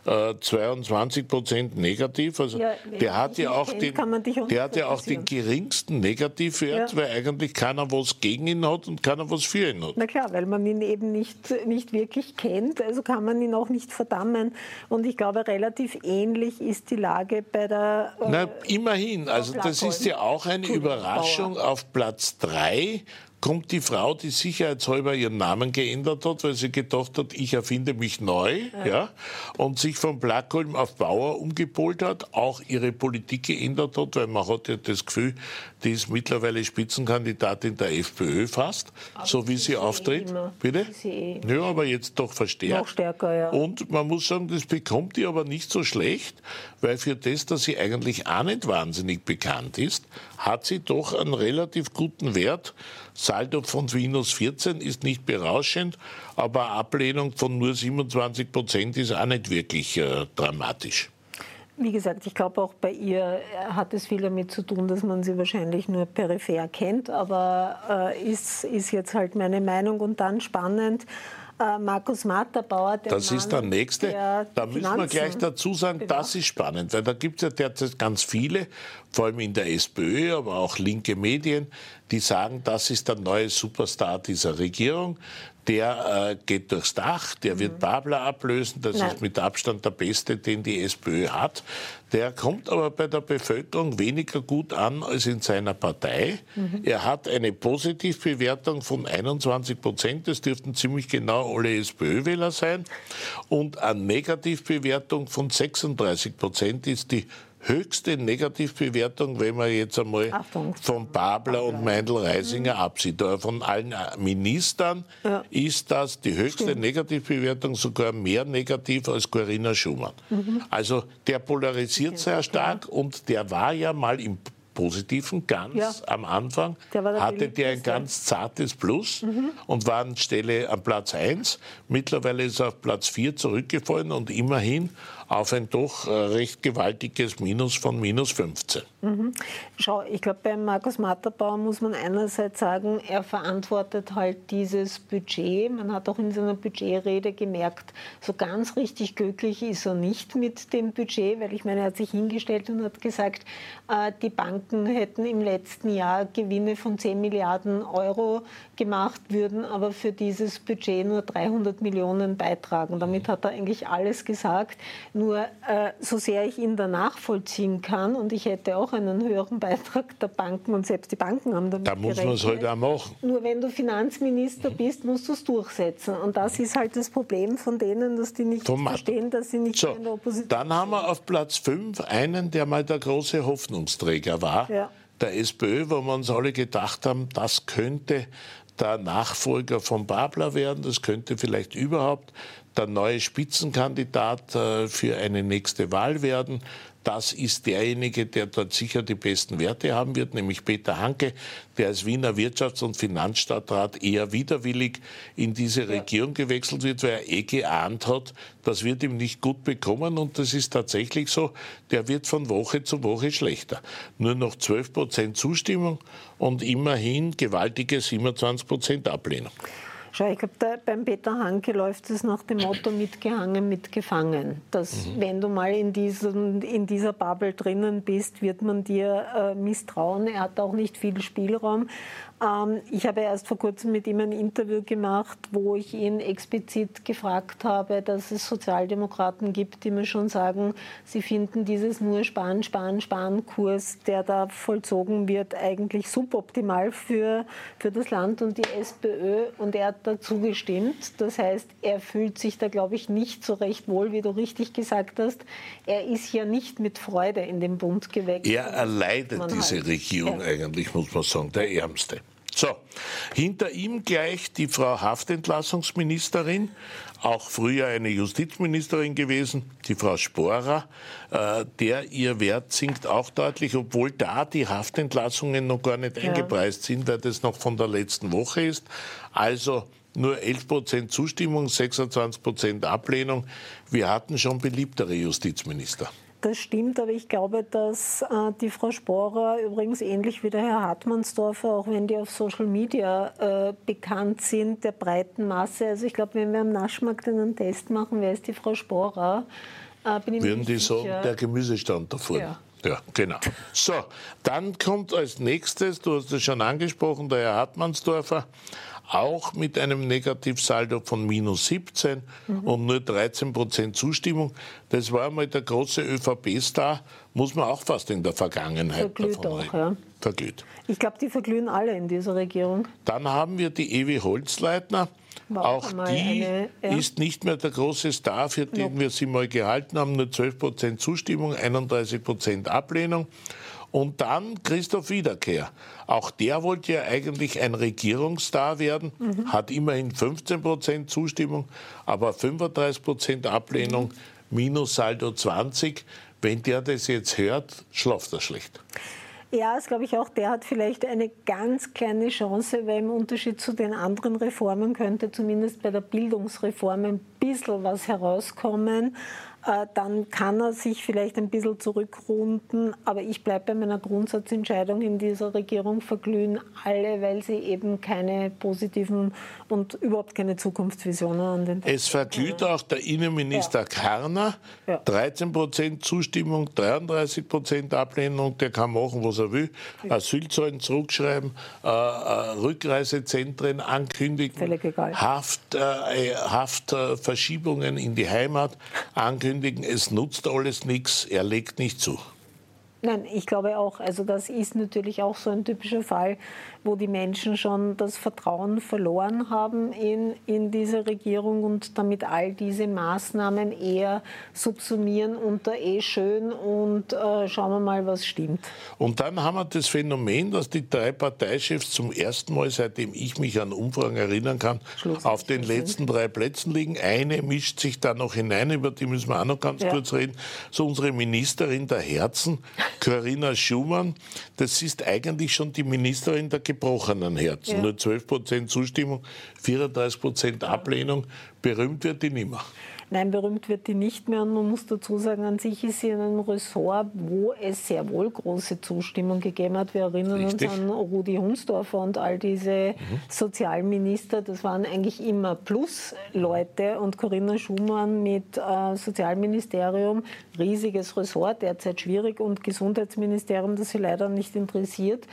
22% negativ. Also der hat ja auch den geringsten Negativwert, weil eigentlich keiner was gegen ihn hat und keiner was für ihn hat. Na klar, weil man ihn eben nicht wirklich kennt, also kann man ihn auch nicht verdammen. Und ich glaube, relativ ähnlich ist die Lage bei der... immerhin, also das ist ja auch eine Überraschung. Auf Platz 3 kommt die Frau, die sicherheitshalber ihren Namen geändert hat, weil sie gedacht hat, ich erfinde mich neu, und sich von Blackholm auf Bauer umgepolt hat, auch ihre Politik geändert hat, weil man hat ja das Gefühl, die ist mittlerweile Spitzenkandidatin der FPÖ fast, aber so wie sie auftritt. Bitte? Ja, aber jetzt doch verstärkt. Noch stärker, ja. Und man muss sagen, das bekommt die aber nicht so schlecht, weil für das, dass sie eigentlich auch nicht wahnsinnig bekannt ist, hat sie doch einen relativ guten Wert. Saldo von -14 ist nicht berauschend, aber Ablehnung von nur 27% ist auch nicht wirklich dramatisch. Wie gesagt, ich glaube, auch bei ihr hat es viel damit zu tun, dass man sie wahrscheinlich nur peripher kennt, aber ist jetzt halt meine Meinung. Und dann spannend, Markus Matterbauer, das Mann, ist der Nächste. Da müssen wir gleich dazu sagen, das ist spannend, weil da gibt es ja derzeit ganz viele, vor allem in der SPÖ, aber auch linke Medien, die sagen, das ist der neue Superstar dieser Regierung. Der geht durchs Dach, der wird Babler ablösen, das ist mit Abstand der Beste, den die SPÖ hat. Der kommt aber bei der Bevölkerung weniger gut an als in seiner Partei. Er hat eine Positivbewertung von 21%, das dürften ziemlich genau alle SPÖ-Wähler sein. Und eine Negativbewertung von 36% ist die höchste Negativbewertung, wenn man jetzt einmal von Babler und Meindl-Reisinger absieht. Aber von allen Ministern ist das die höchste Negativbewertung, sogar mehr negativ als Corinna Schumann. Also der polarisiert sehr stark und der war ja mal im Positiven ganz am Anfang, hatte der ein ganz zartes Plus und war anstelle an Platz 1. Mittlerweile ist er auf Platz 4 zurückgefallen und immerhin auf ein doch recht gewaltiges Minus von -15. Schau, ich glaube, bei Markus Matterbauer muss man einerseits sagen, er verantwortet halt dieses Budget. Man hat auch in seiner Budgetrede gemerkt, so ganz richtig glücklich ist er nicht mit dem Budget, weil ich meine, er hat sich hingestellt und hat gesagt, die Banken hätten im letzten Jahr Gewinne von 10 Milliarden Euro gemacht, würden aber für dieses Budget nur 300 Millionen beitragen. Damit hat er eigentlich alles gesagt. Nur so sehr ich ihn danach vollziehen kann, und ich hätte auch einen höheren Beitrag der Banken, und selbst die Banken haben damit gerechnet. Da muss man es halt auch machen. Nur wenn du Finanzminister bist, musst du es durchsetzen. Und das ist halt das Problem von denen, dass die nicht verstehen, dass sie nicht mehr in der Opposition sind. Dann haben wir auf Platz 5 einen, der mal der große Hoffnungsträger war, der SPÖ, wo wir uns alle gedacht haben, das könnte der Nachfolger von Babler werden, das könnte vielleicht überhaupt der neue Spitzenkandidat für eine nächste Wahl werden. Das ist derjenige, der dort sicher die besten Werte haben wird, nämlich Peter Hanke, der als Wiener Wirtschafts- und Finanzstadtrat eher widerwillig in diese Regierung gewechselt wird, weil er geahnt hat, das wird ihm nicht gut bekommen. Und das ist tatsächlich so, der wird von Woche zu Woche schlechter. Nur noch 12% Zustimmung und immerhin gewaltige 27% Ablehnung. Schau, ich glaube, beim Peter Hanke läuft es nach dem Motto mitgehangen, mitgefangen. Dass, wenn du mal in dieser Bubble drinnen bist, wird man dir misstrauen. Er hat auch nicht viel Spielraum. Ich habe erst vor kurzem mit ihm ein Interview gemacht, wo ich ihn explizit gefragt habe, dass es Sozialdemokraten gibt, die mir schon sagen, sie finden dieses nur Sparen, Sparen, Sparen-Kurs, der da vollzogen wird, eigentlich suboptimal für das Land und die SPÖ. Und er hat dazu gestimmt. Das heißt, er fühlt sich da, glaube ich, nicht so recht wohl, wie du richtig gesagt hast. Er ist ja nicht mit Freude in den Bund gewechselt. Er erleidet diese Regierung eigentlich, muss man sagen, der Ärmste. So, hinter ihm gleich die Frau Haftentlassungsministerin, auch früher eine Justizministerin gewesen, die Frau Sporer, ihr Wert sinkt auch deutlich, obwohl da die Haftentlassungen noch gar nicht eingepreist sind, weil das noch von der letzten Woche ist. Also nur 11% Zustimmung, 26% Ablehnung. Wir hatten schon beliebtere Justizminister. Das stimmt, aber ich glaube, dass die Frau Sporer, übrigens ähnlich wie der Herr Hartmannsdorfer, auch wenn die auf Social Media bekannt sind, der breiten Masse, also ich glaube, wenn wir am Naschmarkt einen Test machen, wer ist die Frau Sporer, bin ich würden die sagen, der Gemüsestand da vorne. Ja, genau. So, dann kommt als nächstes, du hast es schon angesprochen, der Herr Hartmannsdorfer, auch mit einem Negativsaldo von minus 17 und nur 13% Zustimmung. Das war einmal der große ÖVP-Star, muss man auch fast in der Vergangenheit davon reden. Ja. Verglüht. Ich glaube, die verglühen alle in dieser Regierung. Dann haben wir die Ewi Holzleitner. Auch die ist nicht mehr der große Star, für den wir sie mal gehalten haben. Nur 12% Zustimmung, 31% Ablehnung. Und dann Christoph Wiederkehr. Auch der wollte ja eigentlich ein Regierungsstar werden, hat immerhin 15% Zustimmung, aber 35% Ablehnung, Minussaldo 20. Wenn der das jetzt hört, schlaft er schlecht. Ja, das glaube ich auch. Der hat vielleicht eine ganz kleine Chance, weil im Unterschied zu den anderen Reformen könnte zumindest bei der Bildungsreform ein bisschen was herauskommen. Dann kann er sich vielleicht ein bisschen zurückrunden. Aber ich bleibe bei meiner Grundsatzentscheidung in dieser Regierung, verglühen alle, weil sie eben keine positiven und überhaupt keine Zukunftsvisionen an den Tag haben. Es verglüht auch der Innenminister Karner. 13% Zustimmung, 33% Ablehnung. Der kann machen, was er will. Asylzahlen zurückschreiben, Rückreisezentren ankündigen, völlig egal. Haftverschiebungen in die Heimat ankündigen. Es nutzt alles nichts, er legt nicht zu. Nein, ich glaube auch, also das ist natürlich auch so ein typischer Fall, wo die Menschen schon das Vertrauen verloren haben in diese Regierung und damit all diese Maßnahmen eher subsumieren unter schön und schauen wir mal, was stimmt. Und dann haben wir das Phänomen, dass die 3 Parteichefs zum ersten Mal, seitdem ich mich an Umfragen erinnern kann, auf den letzten 3 Plätzen liegen. Eine mischt sich da noch hinein, über die müssen wir auch noch ganz kurz reden. So unsere Ministerin der Herzen, Corinna Schumann, das ist eigentlich schon die Ministerin der gebrochenen Herzen. Nur 12% Zustimmung, 34% Ablehnung. Berühmt wird die nimmer. Nein, berühmt wird die nicht mehr. Und man muss dazu sagen, an sich ist sie in einem Ressort, wo es sehr wohl große Zustimmung gegeben hat. Wir erinnern uns an Rudi Hundsdorfer und all diese Sozialminister. Das waren eigentlich immer Plus-Leute. Und Corinna Schumann mit Sozialministerium riesiges Ressort, derzeit schwierig, und Gesundheitsministerium, das sie leider nicht interessiert,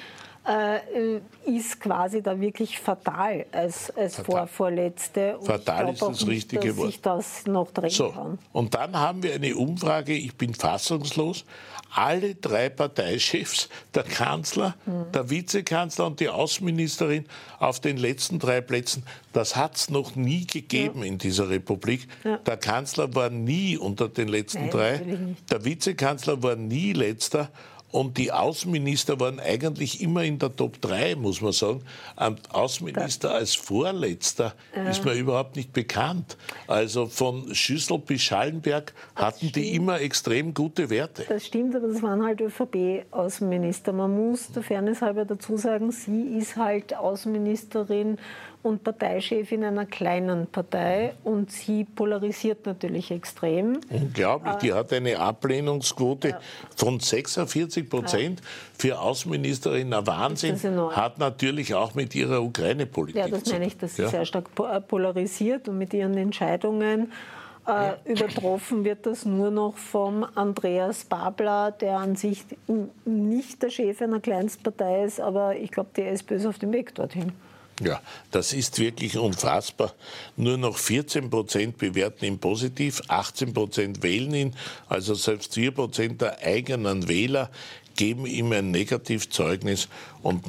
ist quasi da wirklich fatal als vorletzte. Und fatal ist das richtige Wort. Dass sich das noch drehen kann. Und dann haben wir eine Umfrage, ich bin fassungslos, alle 3 Parteichefs, der Kanzler, der Vizekanzler und die Außenministerin auf den letzten 3 Plätzen. Das hat es noch nie gegeben in dieser Republik. Ja. Der Kanzler war nie unter den letzten 3, der Vizekanzler war nie letzter. Und die Außenminister waren eigentlich immer in der Top 3, muss man sagen. Ein Außenminister als Vorletzter ist mir überhaupt nicht bekannt. Also von Schüssel bis Schallenberg hatten die immer extrem gute Werte. Das stimmt, aber das waren halt ÖVP-Außenminister. Man muss der Fairness halber dazu sagen, sie ist halt Außenministerin und Parteichefin einer kleinen Partei, und sie polarisiert natürlich extrem. Unglaublich, die hat eine Ablehnungsquote von 46%. Für Außenministerin ein Wahnsinn, hat natürlich auch mit ihrer Ukraine-Politik zu tun. Ja, das meine ich, dass sie sehr stark polarisiert, und mit ihren Entscheidungen übertroffen wird das nur noch vom Andreas Babler, der an sich nicht der Chef einer Kleinstpartei ist, aber ich glaube, die SPÖ ist auf dem Weg dorthin. Ja, das ist wirklich unfassbar. Nur noch 14% bewerten ihn positiv, 18% wählen ihn, also selbst 4% der eigenen Wähler geben ihm ein Negativzeugnis, und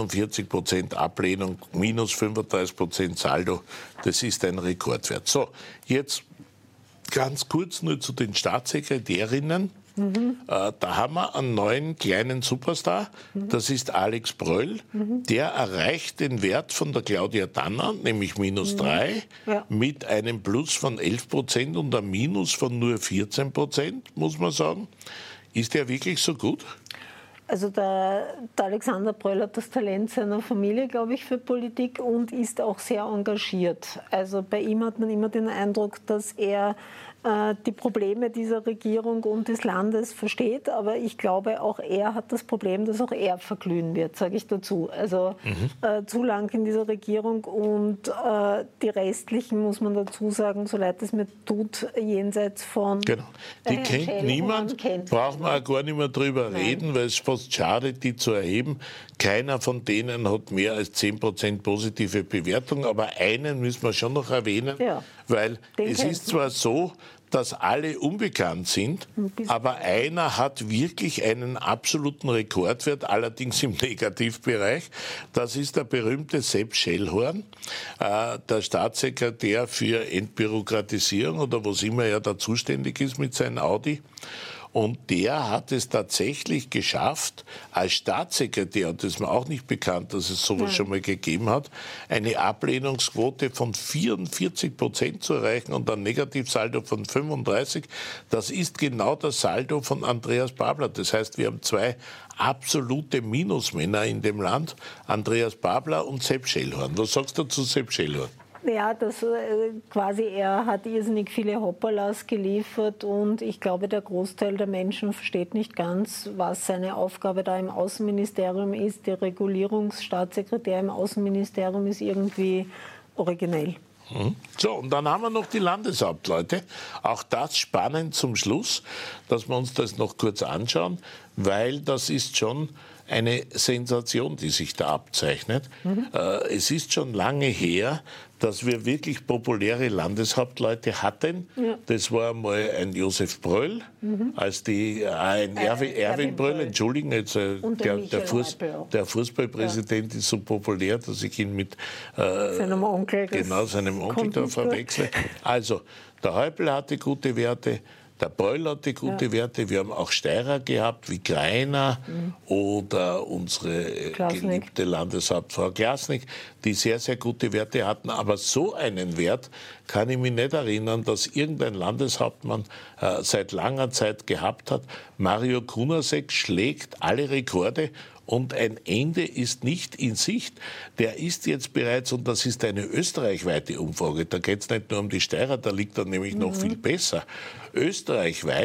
49% Ablehnung, minus 35% Saldo. Das ist ein Rekordwert. So, jetzt ganz kurz nur zu den Staatssekretärinnen. Da haben wir einen neuen kleinen Superstar, das ist Alex Bröll. Der erreicht den Wert von der Claudia Tanner, nämlich minus 3, mit einem Plus von 11% und einem Minus von nur 14%, muss man sagen. Ist der wirklich so gut? Also der Alexander Bröll hat das Talent seiner Familie, glaube ich, für Politik und ist auch sehr engagiert. Also bei ihm hat man immer den Eindruck, dass er die Probleme dieser Regierung und des Landes versteht. Aber ich glaube, auch er hat das Problem, dass auch er verglühen wird, sage ich dazu. Also zu lang in dieser Regierung, und die restlichen, muss man dazu sagen, so leid es mir tut, jenseits von... Genau. Die kennt niemand, braucht man auch gar nicht mehr drüber reden, weil es fast schade, die zu erheben. Keiner von denen hat mehr als 10% positive Bewertung, aber einen müssen wir schon noch erwähnen, weil es ist zwar so, dass alle unbekannt sind, aber einer hat wirklich einen absoluten Rekordwert, allerdings im Negativbereich. Das ist der berühmte Sepp Schellhorn, der Staatssekretär für Entbürokratisierung oder was immer er da zuständig ist mit seinem Audi. Und der hat es tatsächlich geschafft, als Staatssekretär, und das ist mir auch nicht bekannt, dass es sowas schon mal gegeben hat, eine Ablehnungsquote von 44% zu erreichen und ein Negativsaldo von 35%. Das ist genau das Saldo von Andreas Babler. Das heißt, wir haben 2 absolute Minusmänner in dem Land, Andreas Babler und Sepp Schellhorn. Was sagst du zu Sepp Schellhorn? Ja, quasi er hat irrsinnig viele Hoppalas geliefert, und ich glaube, der Großteil der Menschen versteht nicht ganz, was seine Aufgabe da im Außenministerium ist. Der Regulierungsstaatssekretär im Außenministerium ist irgendwie originell. So, und dann haben wir noch die Landeshauptleute. Auch das spannend zum Schluss, dass wir uns das noch kurz anschauen, weil das ist schon eine Sensation, die sich da abzeichnet. Es ist schon lange her, dass wir wirklich populäre Landeshauptleute hatten. Ja. Das war mal ein Josef Bröll, als ein Erwin Bröll, entschuldigen, jetzt, der Fußballpräsident ist so populär, dass ich ihn mit seinem Onkel da verwechsle. Also, der Häupl hatte gute Werte, der Bröll hatte gute Werte. Wir haben auch Steirer gehabt, wie Greiner oder unsere geliebte Landeshauptfrau Glasnick, die sehr, sehr gute Werte hatten. Aber so einen Wert kann ich mich nicht erinnern, dass irgendein Landeshauptmann seit langer Zeit gehabt hat. Mario Kunasek schlägt alle Rekorde. Und ein Ende ist nicht in Sicht. Der ist jetzt bereits, und das ist eine österreichweite Umfrage, da geht es nicht nur um die Steirer, da liegt er nämlich noch viel besser. Österreichweit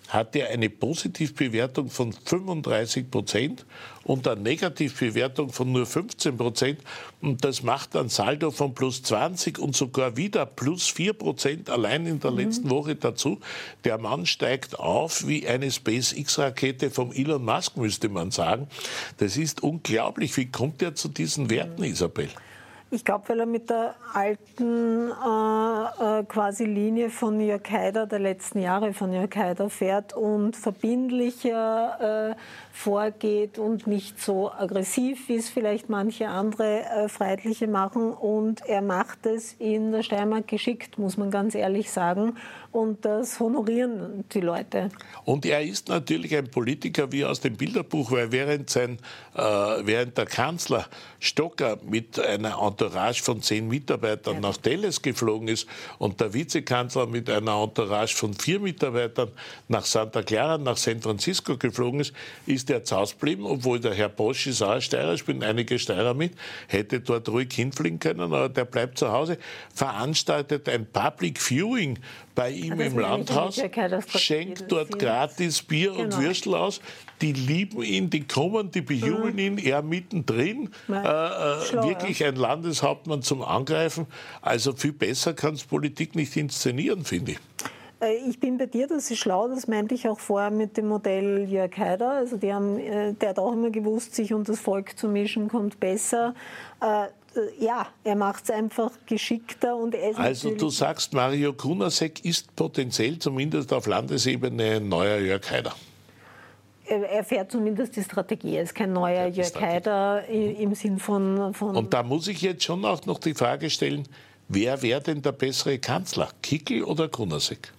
hat er eine Positivbewertung von 35% und eine Negativbewertung von nur 15%. Und das macht ein Saldo von plus 20 und sogar wieder plus 4% allein in der letzten Woche dazu. Der Mann steigt auf wie eine SpaceX-Rakete vom Elon Musk, müsste man sagen. Das ist unglaublich. Wie kommt er zu diesen Werten, Isabel? Ich glaube, weil er mit der alten quasi Linie von Jörg Haider, der letzten Jahre von Jörg Haider fährt und verbindlicher vorgeht und nicht so aggressiv, wie es vielleicht manche andere Freiheitliche machen. Und er macht es in der Steiermark geschickt, muss man ganz ehrlich sagen. Und das honorieren die Leute. Und er ist natürlich ein Politiker wie aus dem Bilderbuch, weil während der Kanzler Stocker mit einer Entourage von 10 Mitarbeitern nach Dallas geflogen ist und der Vizekanzler mit einer Entourage von 4 Mitarbeitern nach Santa Clara, nach San Francisco geflogen ist, ist er zu Hause geblieben, obwohl der Herr Bosch ist auch ein Steirer, spielen einige Steirer mit, hätte dort ruhig hinfliegen können, aber der bleibt zu Hause, veranstaltet ein Public Viewing bei ihm im Landhaus, schenkt dort gratis Bier und Würstel aus. Die lieben ihn, die kommen, die bejubeln ihn, er mittendrin. Wirklich ein Landeshauptmann zum Angreifen. Also viel besser kann es Politik nicht inszenieren, finde ich. Ich bin bei dir, das ist schlau, das meinte ich auch vorher mit dem Modell Jörg Haider. Also der hat auch immer gewusst, sich unter das Volk zu mischen, kommt besser. Ja, er macht es einfach geschickter. Und also du sagst, Mario Kunasek ist potenziell zumindest auf Landesebene ein neuer Jörg Haider. Er fährt zumindest die Strategie. Er ist kein neuer Jörg Haider im Sinn von... Und da muss ich jetzt schon auch noch die Frage stellen, wer wäre denn der bessere Kanzler, Kickl oder Kunasek?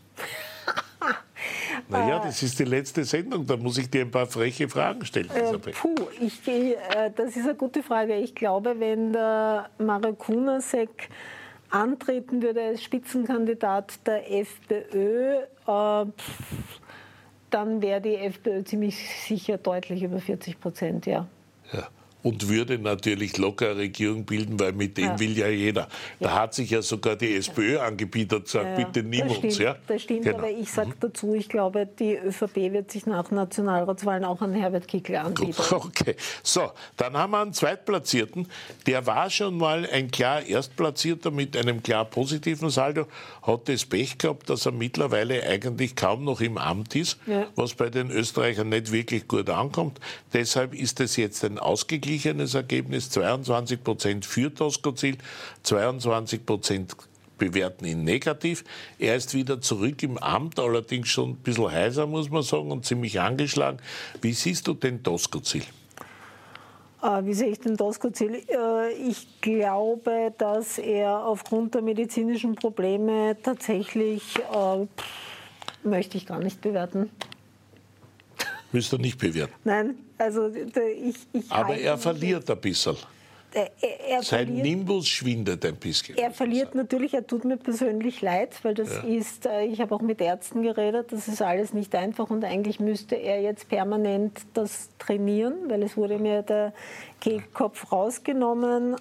Naja, das ist die letzte Sendung, da muss ich dir ein paar freche Fragen stellen, Isabel. Das ist eine gute Frage. Ich glaube, wenn der Mario Kunasek antreten würde als Spitzenkandidat der FPÖ, dann wäre die FPÖ ziemlich sicher deutlich über 40%, ja. Und würde natürlich locker eine Regierung bilden, weil mit dem will ja jeder. Da hat sich ja sogar die SPÖ angebietet, gesagt, bitte nimm uns. Ja? Das stimmt, aber ich sage dazu, ich glaube, die ÖVP wird sich nach Nationalratswahlen auch an Herbert Kickl anbieten. Okay, so, dann haben wir einen Zweitplatzierten. Der war schon mal ein klar Erstplatzierter mit einem klar positiven Saldo, hat das Pech gehabt, dass er mittlerweile eigentlich kaum noch im Amt ist, was bei den Österreichern nicht wirklich gut ankommt. Deshalb ist es jetzt ein ausgeglichenes Ergebnis, 22% für Doskozil, 22% bewerten ihn negativ. Er ist wieder zurück im Amt, allerdings schon ein bisschen heiser, muss man sagen, und ziemlich angeschlagen. Wie siehst du den Doskozil? Wie sehe ich den Doskozil? Ich glaube, dass er aufgrund der medizinischen Probleme tatsächlich, möchte ich gar nicht bewerten. Müsst ihr nicht bewerten? Nein, also aber er verliert ein bisschen. Sein Nimbus schwindet ein bisschen. Er verliert natürlich, er tut mir persönlich leid, weil das ist, ich habe auch mit Ärzten geredet, das ist alles nicht einfach und eigentlich müsste er jetzt permanent das trainieren, weil es wurde mir der Kehlkopf rausgenommen.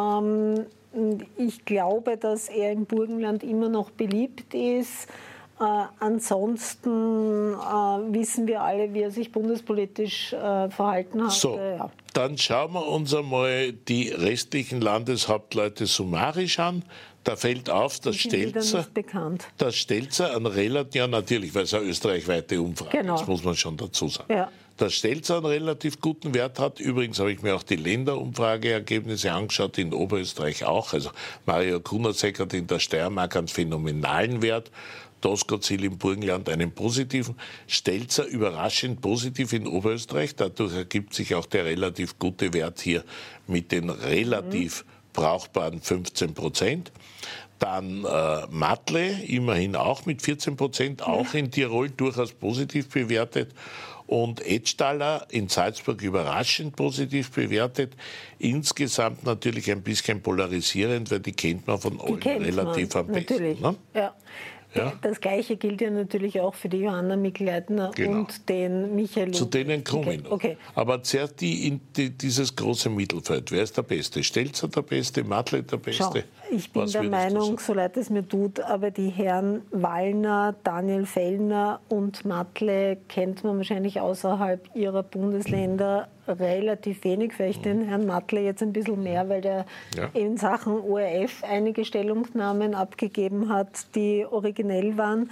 Ich glaube, dass er im Burgenland immer noch beliebt ist. Ansonsten wissen wir alle, wie er sich bundespolitisch verhalten hat. So, dann schauen wir uns einmal die restlichen Landeshauptleute summarisch an. Da fällt auf, dass Stelzer ein relativ, ja natürlich, weil es eine österreichweite Umfrage ist, das muss man schon dazu sagen. Ja. Dass Stelzer einen relativ guten Wert hat. Übrigens habe ich mir auch die Länderumfrageergebnisse angeschaut, in Oberösterreich auch. Also Mario Kunasek hat in der Steiermark einen phänomenalen Wert. Doskozil im Burgenland einen positiven, Stelzer überraschend positiv in Oberösterreich. Dadurch ergibt sich auch der relativ gute Wert hier mit den relativ brauchbaren 15%. Dann Matle, immerhin auch mit 14%, auch in Tirol durchaus positiv bewertet. Und Edstaller in Salzburg überraschend positiv bewertet. Insgesamt natürlich ein bisschen polarisierend, weil die kennt man von allen relativ am besten. Ne? Ja. Ja? Das Gleiche gilt ja natürlich auch für die Johanna Mikl-Leitner und den Michael. Zu denen komme ich noch. Okay. Aber zuerst dieses große Mittelfeld. Wer ist der Beste? Stelzer der Beste? Matle der Beste? Schau, ich bin der Meinung, so leid es mir tut, aber die Herren Wallner, Daniel Fellner und Matle kennt man wahrscheinlich außerhalb ihrer Bundesländer relativ wenig. Vielleicht den Herrn Matle jetzt ein bisschen mehr, weil der in Sachen ORF einige Stellungnahmen abgegeben hat, die originell waren.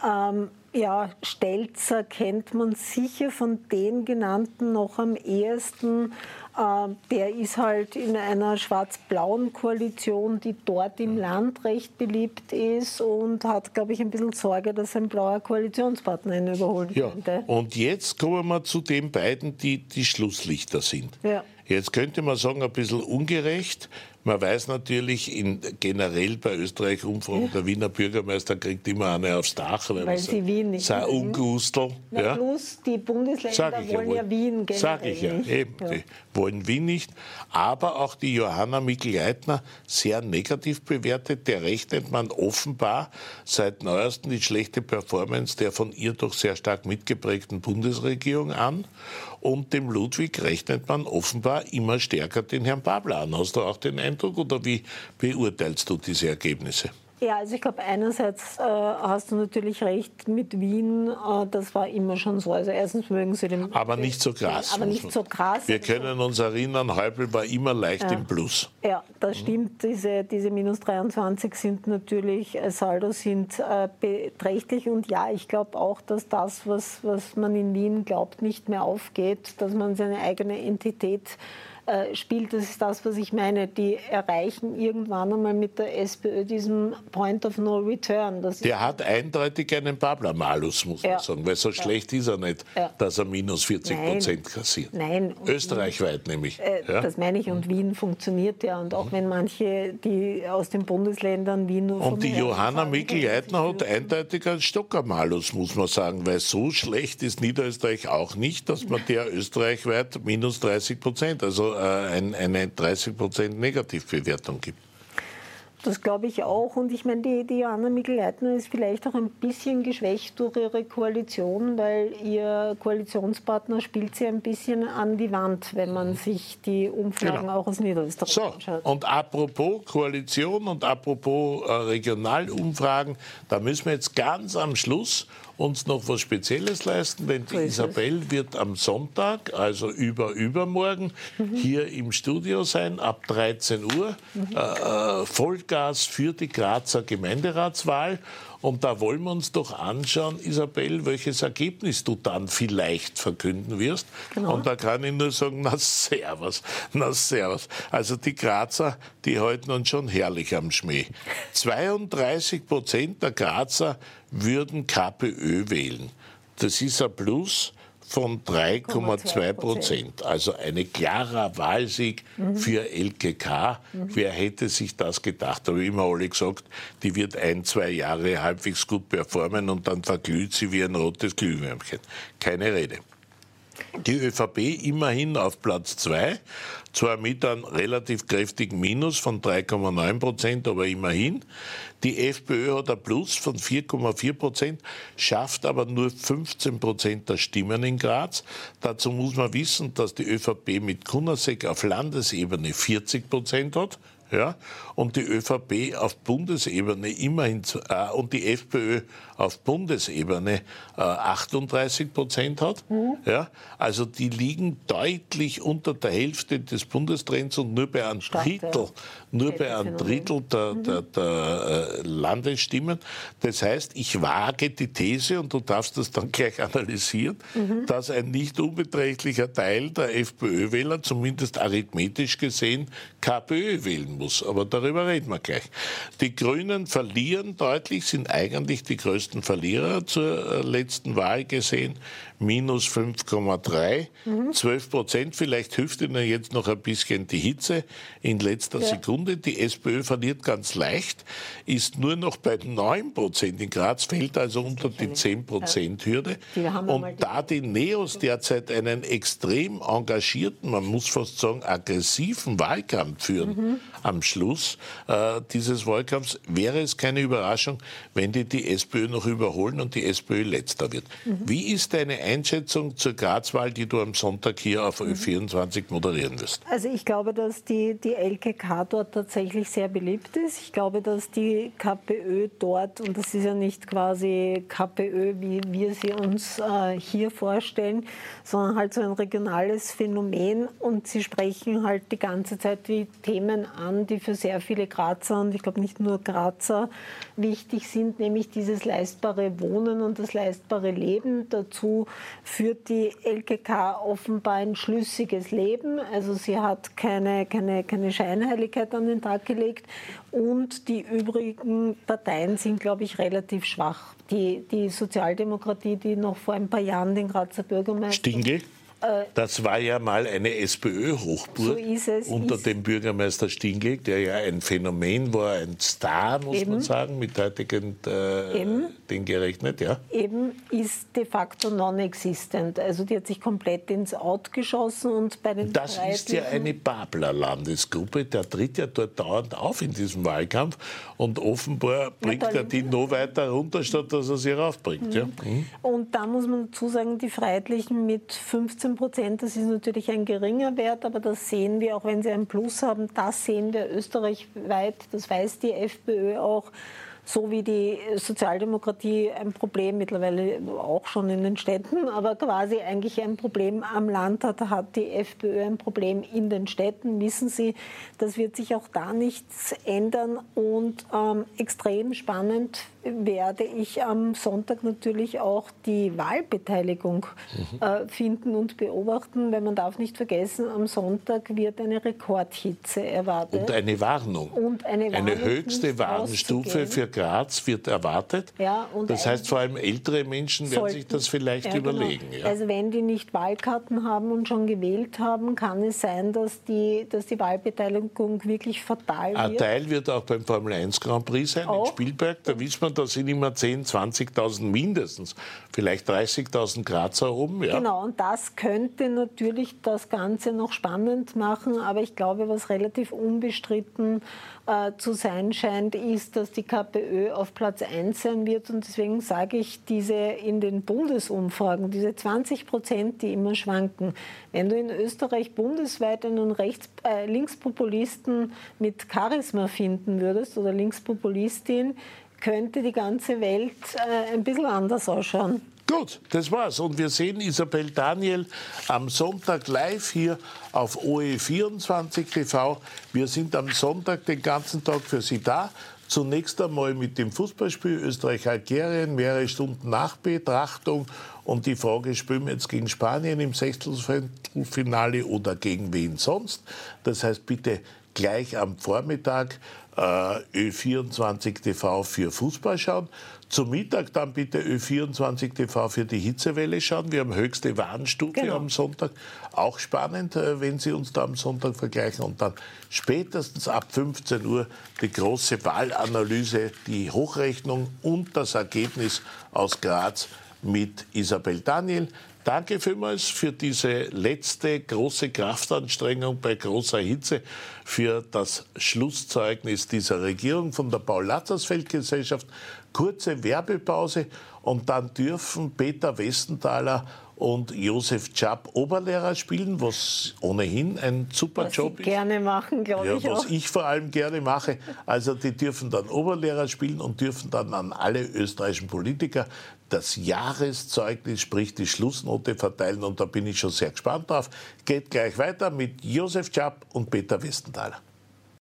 Stelzer kennt man sicher von den genannten noch am ehesten. Der ist halt in einer schwarz-blauen Koalition, die dort im Land recht beliebt ist und hat, glaube ich, ein bisschen Sorge, dass ein blauer Koalitionspartner ihn überholen könnte. Und jetzt kommen wir zu den beiden, die Schlusslichter sind. Ja. Jetzt könnte man sagen, ein bisschen ungerecht. Man weiß natürlich, generell bei Österreich-Umfragen, der Wiener Bürgermeister kriegt immer eine aufs Dach, weil sie Wien nicht sein Ungustel. Ja? Plus die Bundesländer wollen ja Wien generell Sage ich ja, nicht. eben. Die wollen Wien nicht. Aber auch die Johanna Mikl-Leitner sehr negativ bewertet. Der rechnet man offenbar seit neuestem die schlechte Performance der von ihr doch sehr stark mitgeprägten Bundesregierung an. Und dem Ludwig rechnet man offenbar immer stärker den Herrn Babler an. Hast du auch den Eindruck oder wie beurteilst du diese Ergebnisse? Ja, also ich glaube, einerseits hast du natürlich recht mit Wien, das war immer schon so. Also erstens mögen sie den... Aber nicht so krass. Aber nicht so krass. Wir können uns erinnern, Häupl war immer leicht im Plus. Ja, das stimmt. Diese minus 23 sind natürlich, Saldo sind beträchtlich. Und ja, ich glaube auch, dass das, was man in Wien glaubt, nicht mehr aufgeht, dass man seine eigene Entität spielt, das ist das, was ich meine. Die erreichen irgendwann einmal mit der SPÖ diesen Point of No Return. Der hat eindeutig einen Babler-Malus, muss man sagen, weil so schlecht ist er nicht, dass er minus 40% kassiert. Nein. Österreichweit nämlich. Das meine ich. Und Wien funktioniert ja. Und auch wenn manche, die aus den Bundesländern Wien nur... Und die Johanna Mikl-Leitner hat eindeutig einen Stocker-Malus, muss man sagen, weil so schlecht ist Niederösterreich auch nicht, dass man der österreichweit minus 30%, also eine 30% Negativbewertung gibt. Das glaube ich auch. Und ich meine, die Johanna Mikl-Leitner ist vielleicht auch ein bisschen geschwächt durch ihre Koalition, weil ihr Koalitionspartner spielt sie ein bisschen an die Wand, wenn man sich die Umfragen auch aus Niederösterreich anschaut. Und apropos Koalition und apropos Regionalumfragen, da müssen wir jetzt ganz am Schluss uns noch was Spezielles leisten, denn die Isabel wird am Sonntag, also übermorgen, hier im Studio sein, ab 13 Uhr. Vollgas für die Grazer Gemeinderatswahl. Und da wollen wir uns doch anschauen, Isabel, welches Ergebnis du dann vielleicht verkünden wirst. Genau. Und da kann ich nur sagen, na servus. Also die Grazer, die halten uns schon herrlich am Schmäh. 32% der Grazer würden KPÖ wählen. Das ist ein Plus von 3,2%. Also ein klarer Wahlsieg für LKK. Wer hätte sich das gedacht? Da habe ich immer alle gesagt, die wird 1-2 Jahre halbwegs gut performen und dann verglüht sie wie ein rotes Glühwürmchen. Keine Rede. Die ÖVP immerhin auf Platz 2, zwar mit einem relativ kräftigen Minus von 3,9%, aber immerhin. Die FPÖ hat ein Plus von 4,4%, schafft aber nur 15% der Stimmen in Graz. Dazu muss man wissen, dass die ÖVP mit Kunasek auf Landesebene 40% hat. Ja, und die ÖVP auf Bundesebene immerhin und die FPÖ auf Bundesebene 38% hat. Ja, also die liegen deutlich unter der Hälfte des Bundestrends und nur bei einem Drittel der Landesstimmen. Das heißt, ich wage die These, und du darfst das dann gleich analysieren, dass ein nicht unbeträchtlicher Teil der FPÖ-Wähler, zumindest arithmetisch gesehen, KPÖ wählen muss. Aber darüber reden wir gleich. Die Grünen verlieren deutlich, sind eigentlich die größten Verlierer zur letzten Wahl gesehen. Minus 5,3, 12%. Vielleicht hilft ihnen jetzt noch ein bisschen die Hitze in letzter Sekunde. Die SPÖ verliert ganz leicht, ist nur noch bei 9% in Graz, fällt also unter die 10%-Hürde. Und da die Neos derzeit einen extrem engagierten, man muss fast sagen aggressiven Wahlkampf führen, am Schluss dieses Wahlkampfs. Wäre es keine Überraschung, wenn die SPÖ noch überholen und die SPÖ letzter wird. Wie ist deine Einschätzung zur Graz-Wahl, die du am Sonntag hier auf Ö24 moderieren wirst? Also ich glaube, dass die LKK dort tatsächlich sehr beliebt ist. Ich glaube, dass die KPÖ dort, und das ist ja nicht quasi KPÖ, wie wir sie uns hier vorstellen, sondern halt so ein regionales Phänomen, und sie sprechen halt die ganze Zeit die Themen an, die für sehr viele Grazer und ich glaube nicht nur Grazer wichtig sind, nämlich dieses leistbare Wohnen und das leistbare Leben. Dazu führt die LKK offenbar ein schlüssiges Leben. Also sie hat keine Scheinheiligkeit an den Tag gelegt, und die übrigen Parteien sind, glaube ich, relativ schwach. Die Sozialdemokratie, die noch vor ein paar Jahren den Grazer Bürgermeister... Stingl? Das war ja mal eine SPÖ-Hochburg unter dem Bürgermeister Stingl, der ja ein Phänomen war, ein Star, muss man sagen, mit heutigen den gerechnet. Ja. Eben ist de facto non-existent. Also die hat sich komplett ins Out geschossen. Und bei den das ist ja eine Babler-Landesgruppe, der tritt ja dort dauernd auf in diesem Wahlkampf, und offenbar bringt er die noch weiter runter, statt dass er sie raufbringt. Ja. Und da muss man dazu sagen, die Freiheitlichen mit 15%, das ist natürlich ein geringer Wert, aber das sehen wir, auch wenn sie ein Plus haben, das sehen wir österreichweit, das weiß die FPÖ auch, so wie die Sozialdemokratie ein Problem, mittlerweile auch schon in den Städten, aber quasi eigentlich ein Problem am Land hat, hat die FPÖ ein Problem in den Städten. Wissen Sie, das wird sich auch da nichts ändern, und extrem spannend werde ich am Sonntag natürlich auch die Wahlbeteiligung finden und beobachten, weil man darf nicht vergessen, am Sonntag wird eine Rekordhitze erwartet. Und eine Warnung. Eine höchste Warnstufe für Graz wird erwartet. Ja, und das heißt, vor allem ältere Menschen werden sich das vielleicht überlegen. Genau. Ja. Also wenn die nicht Wahlkarten haben und schon gewählt haben, kann es sein, dass die Wahlbeteiligung wirklich fatal wird. Ein Teil wird auch beim Formel 1 Grand Prix sein in Spielberg. Da wissen wir, da sind immer 10.000, 20.000 mindestens, vielleicht 30.000 Grazer oben. Ja. Genau, und das könnte natürlich das Ganze noch spannend machen. Aber ich glaube, was relativ unbestritten zu sein scheint, ist, dass die KPÖ auf Platz 1 sein wird. Und deswegen sage ich, diese in den Bundesumfragen, diese 20%, die immer schwanken, wenn du in Österreich bundesweit einen Linkspopulisten mit Charisma finden würdest oder Linkspopulistin, könnte die ganze Welt ein bisschen anders ausschauen. Gut, das war's. Und wir sehen Isabel Daniel am Sonntag live hier auf OE24 TV. Wir sind am Sonntag den ganzen Tag für Sie da. Zunächst einmal mit dem Fußballspiel Österreich-Algerien, mehrere Stunden Nachbetrachtung und die Frage, spielen wir jetzt gegen Spanien im Sechzehntelfinale oder gegen wen sonst? Das heißt, bitte gleich am Vormittag Ö24 TV für Fußball schauen. Zum Mittag dann bitte Ö24 TV für die Hitzewelle schauen. Wir haben höchste Warnstufe am Sonntag. Auch spannend, wenn Sie uns da am Sonntag vergleichen. Und dann spätestens ab 15 Uhr die große Wahlanalyse, die Hochrechnung und das Ergebnis aus Graz mit Isabel Daniel. Danke vielmals für diese letzte große Kraftanstrengung bei großer Hitze, für das Schlusszeugnis dieser Regierung von der Paul-Lattersfeld-Gesellschaft. Kurze Werbepause, und dann dürfen Peter Westenthaler und Josef Czap Oberlehrer spielen, was ohnehin ein super Job ist. Gerne machen, glaube ich auch. Was ich vor allem gerne mache. Also die dürfen dann Oberlehrer spielen und dürfen dann an alle österreichischen Politiker das Jahreszeugnis, sprich die Schlussnote verteilen. Und da bin ich schon sehr gespannt drauf. Geht gleich weiter mit Josef Czap und Peter Westenthaler.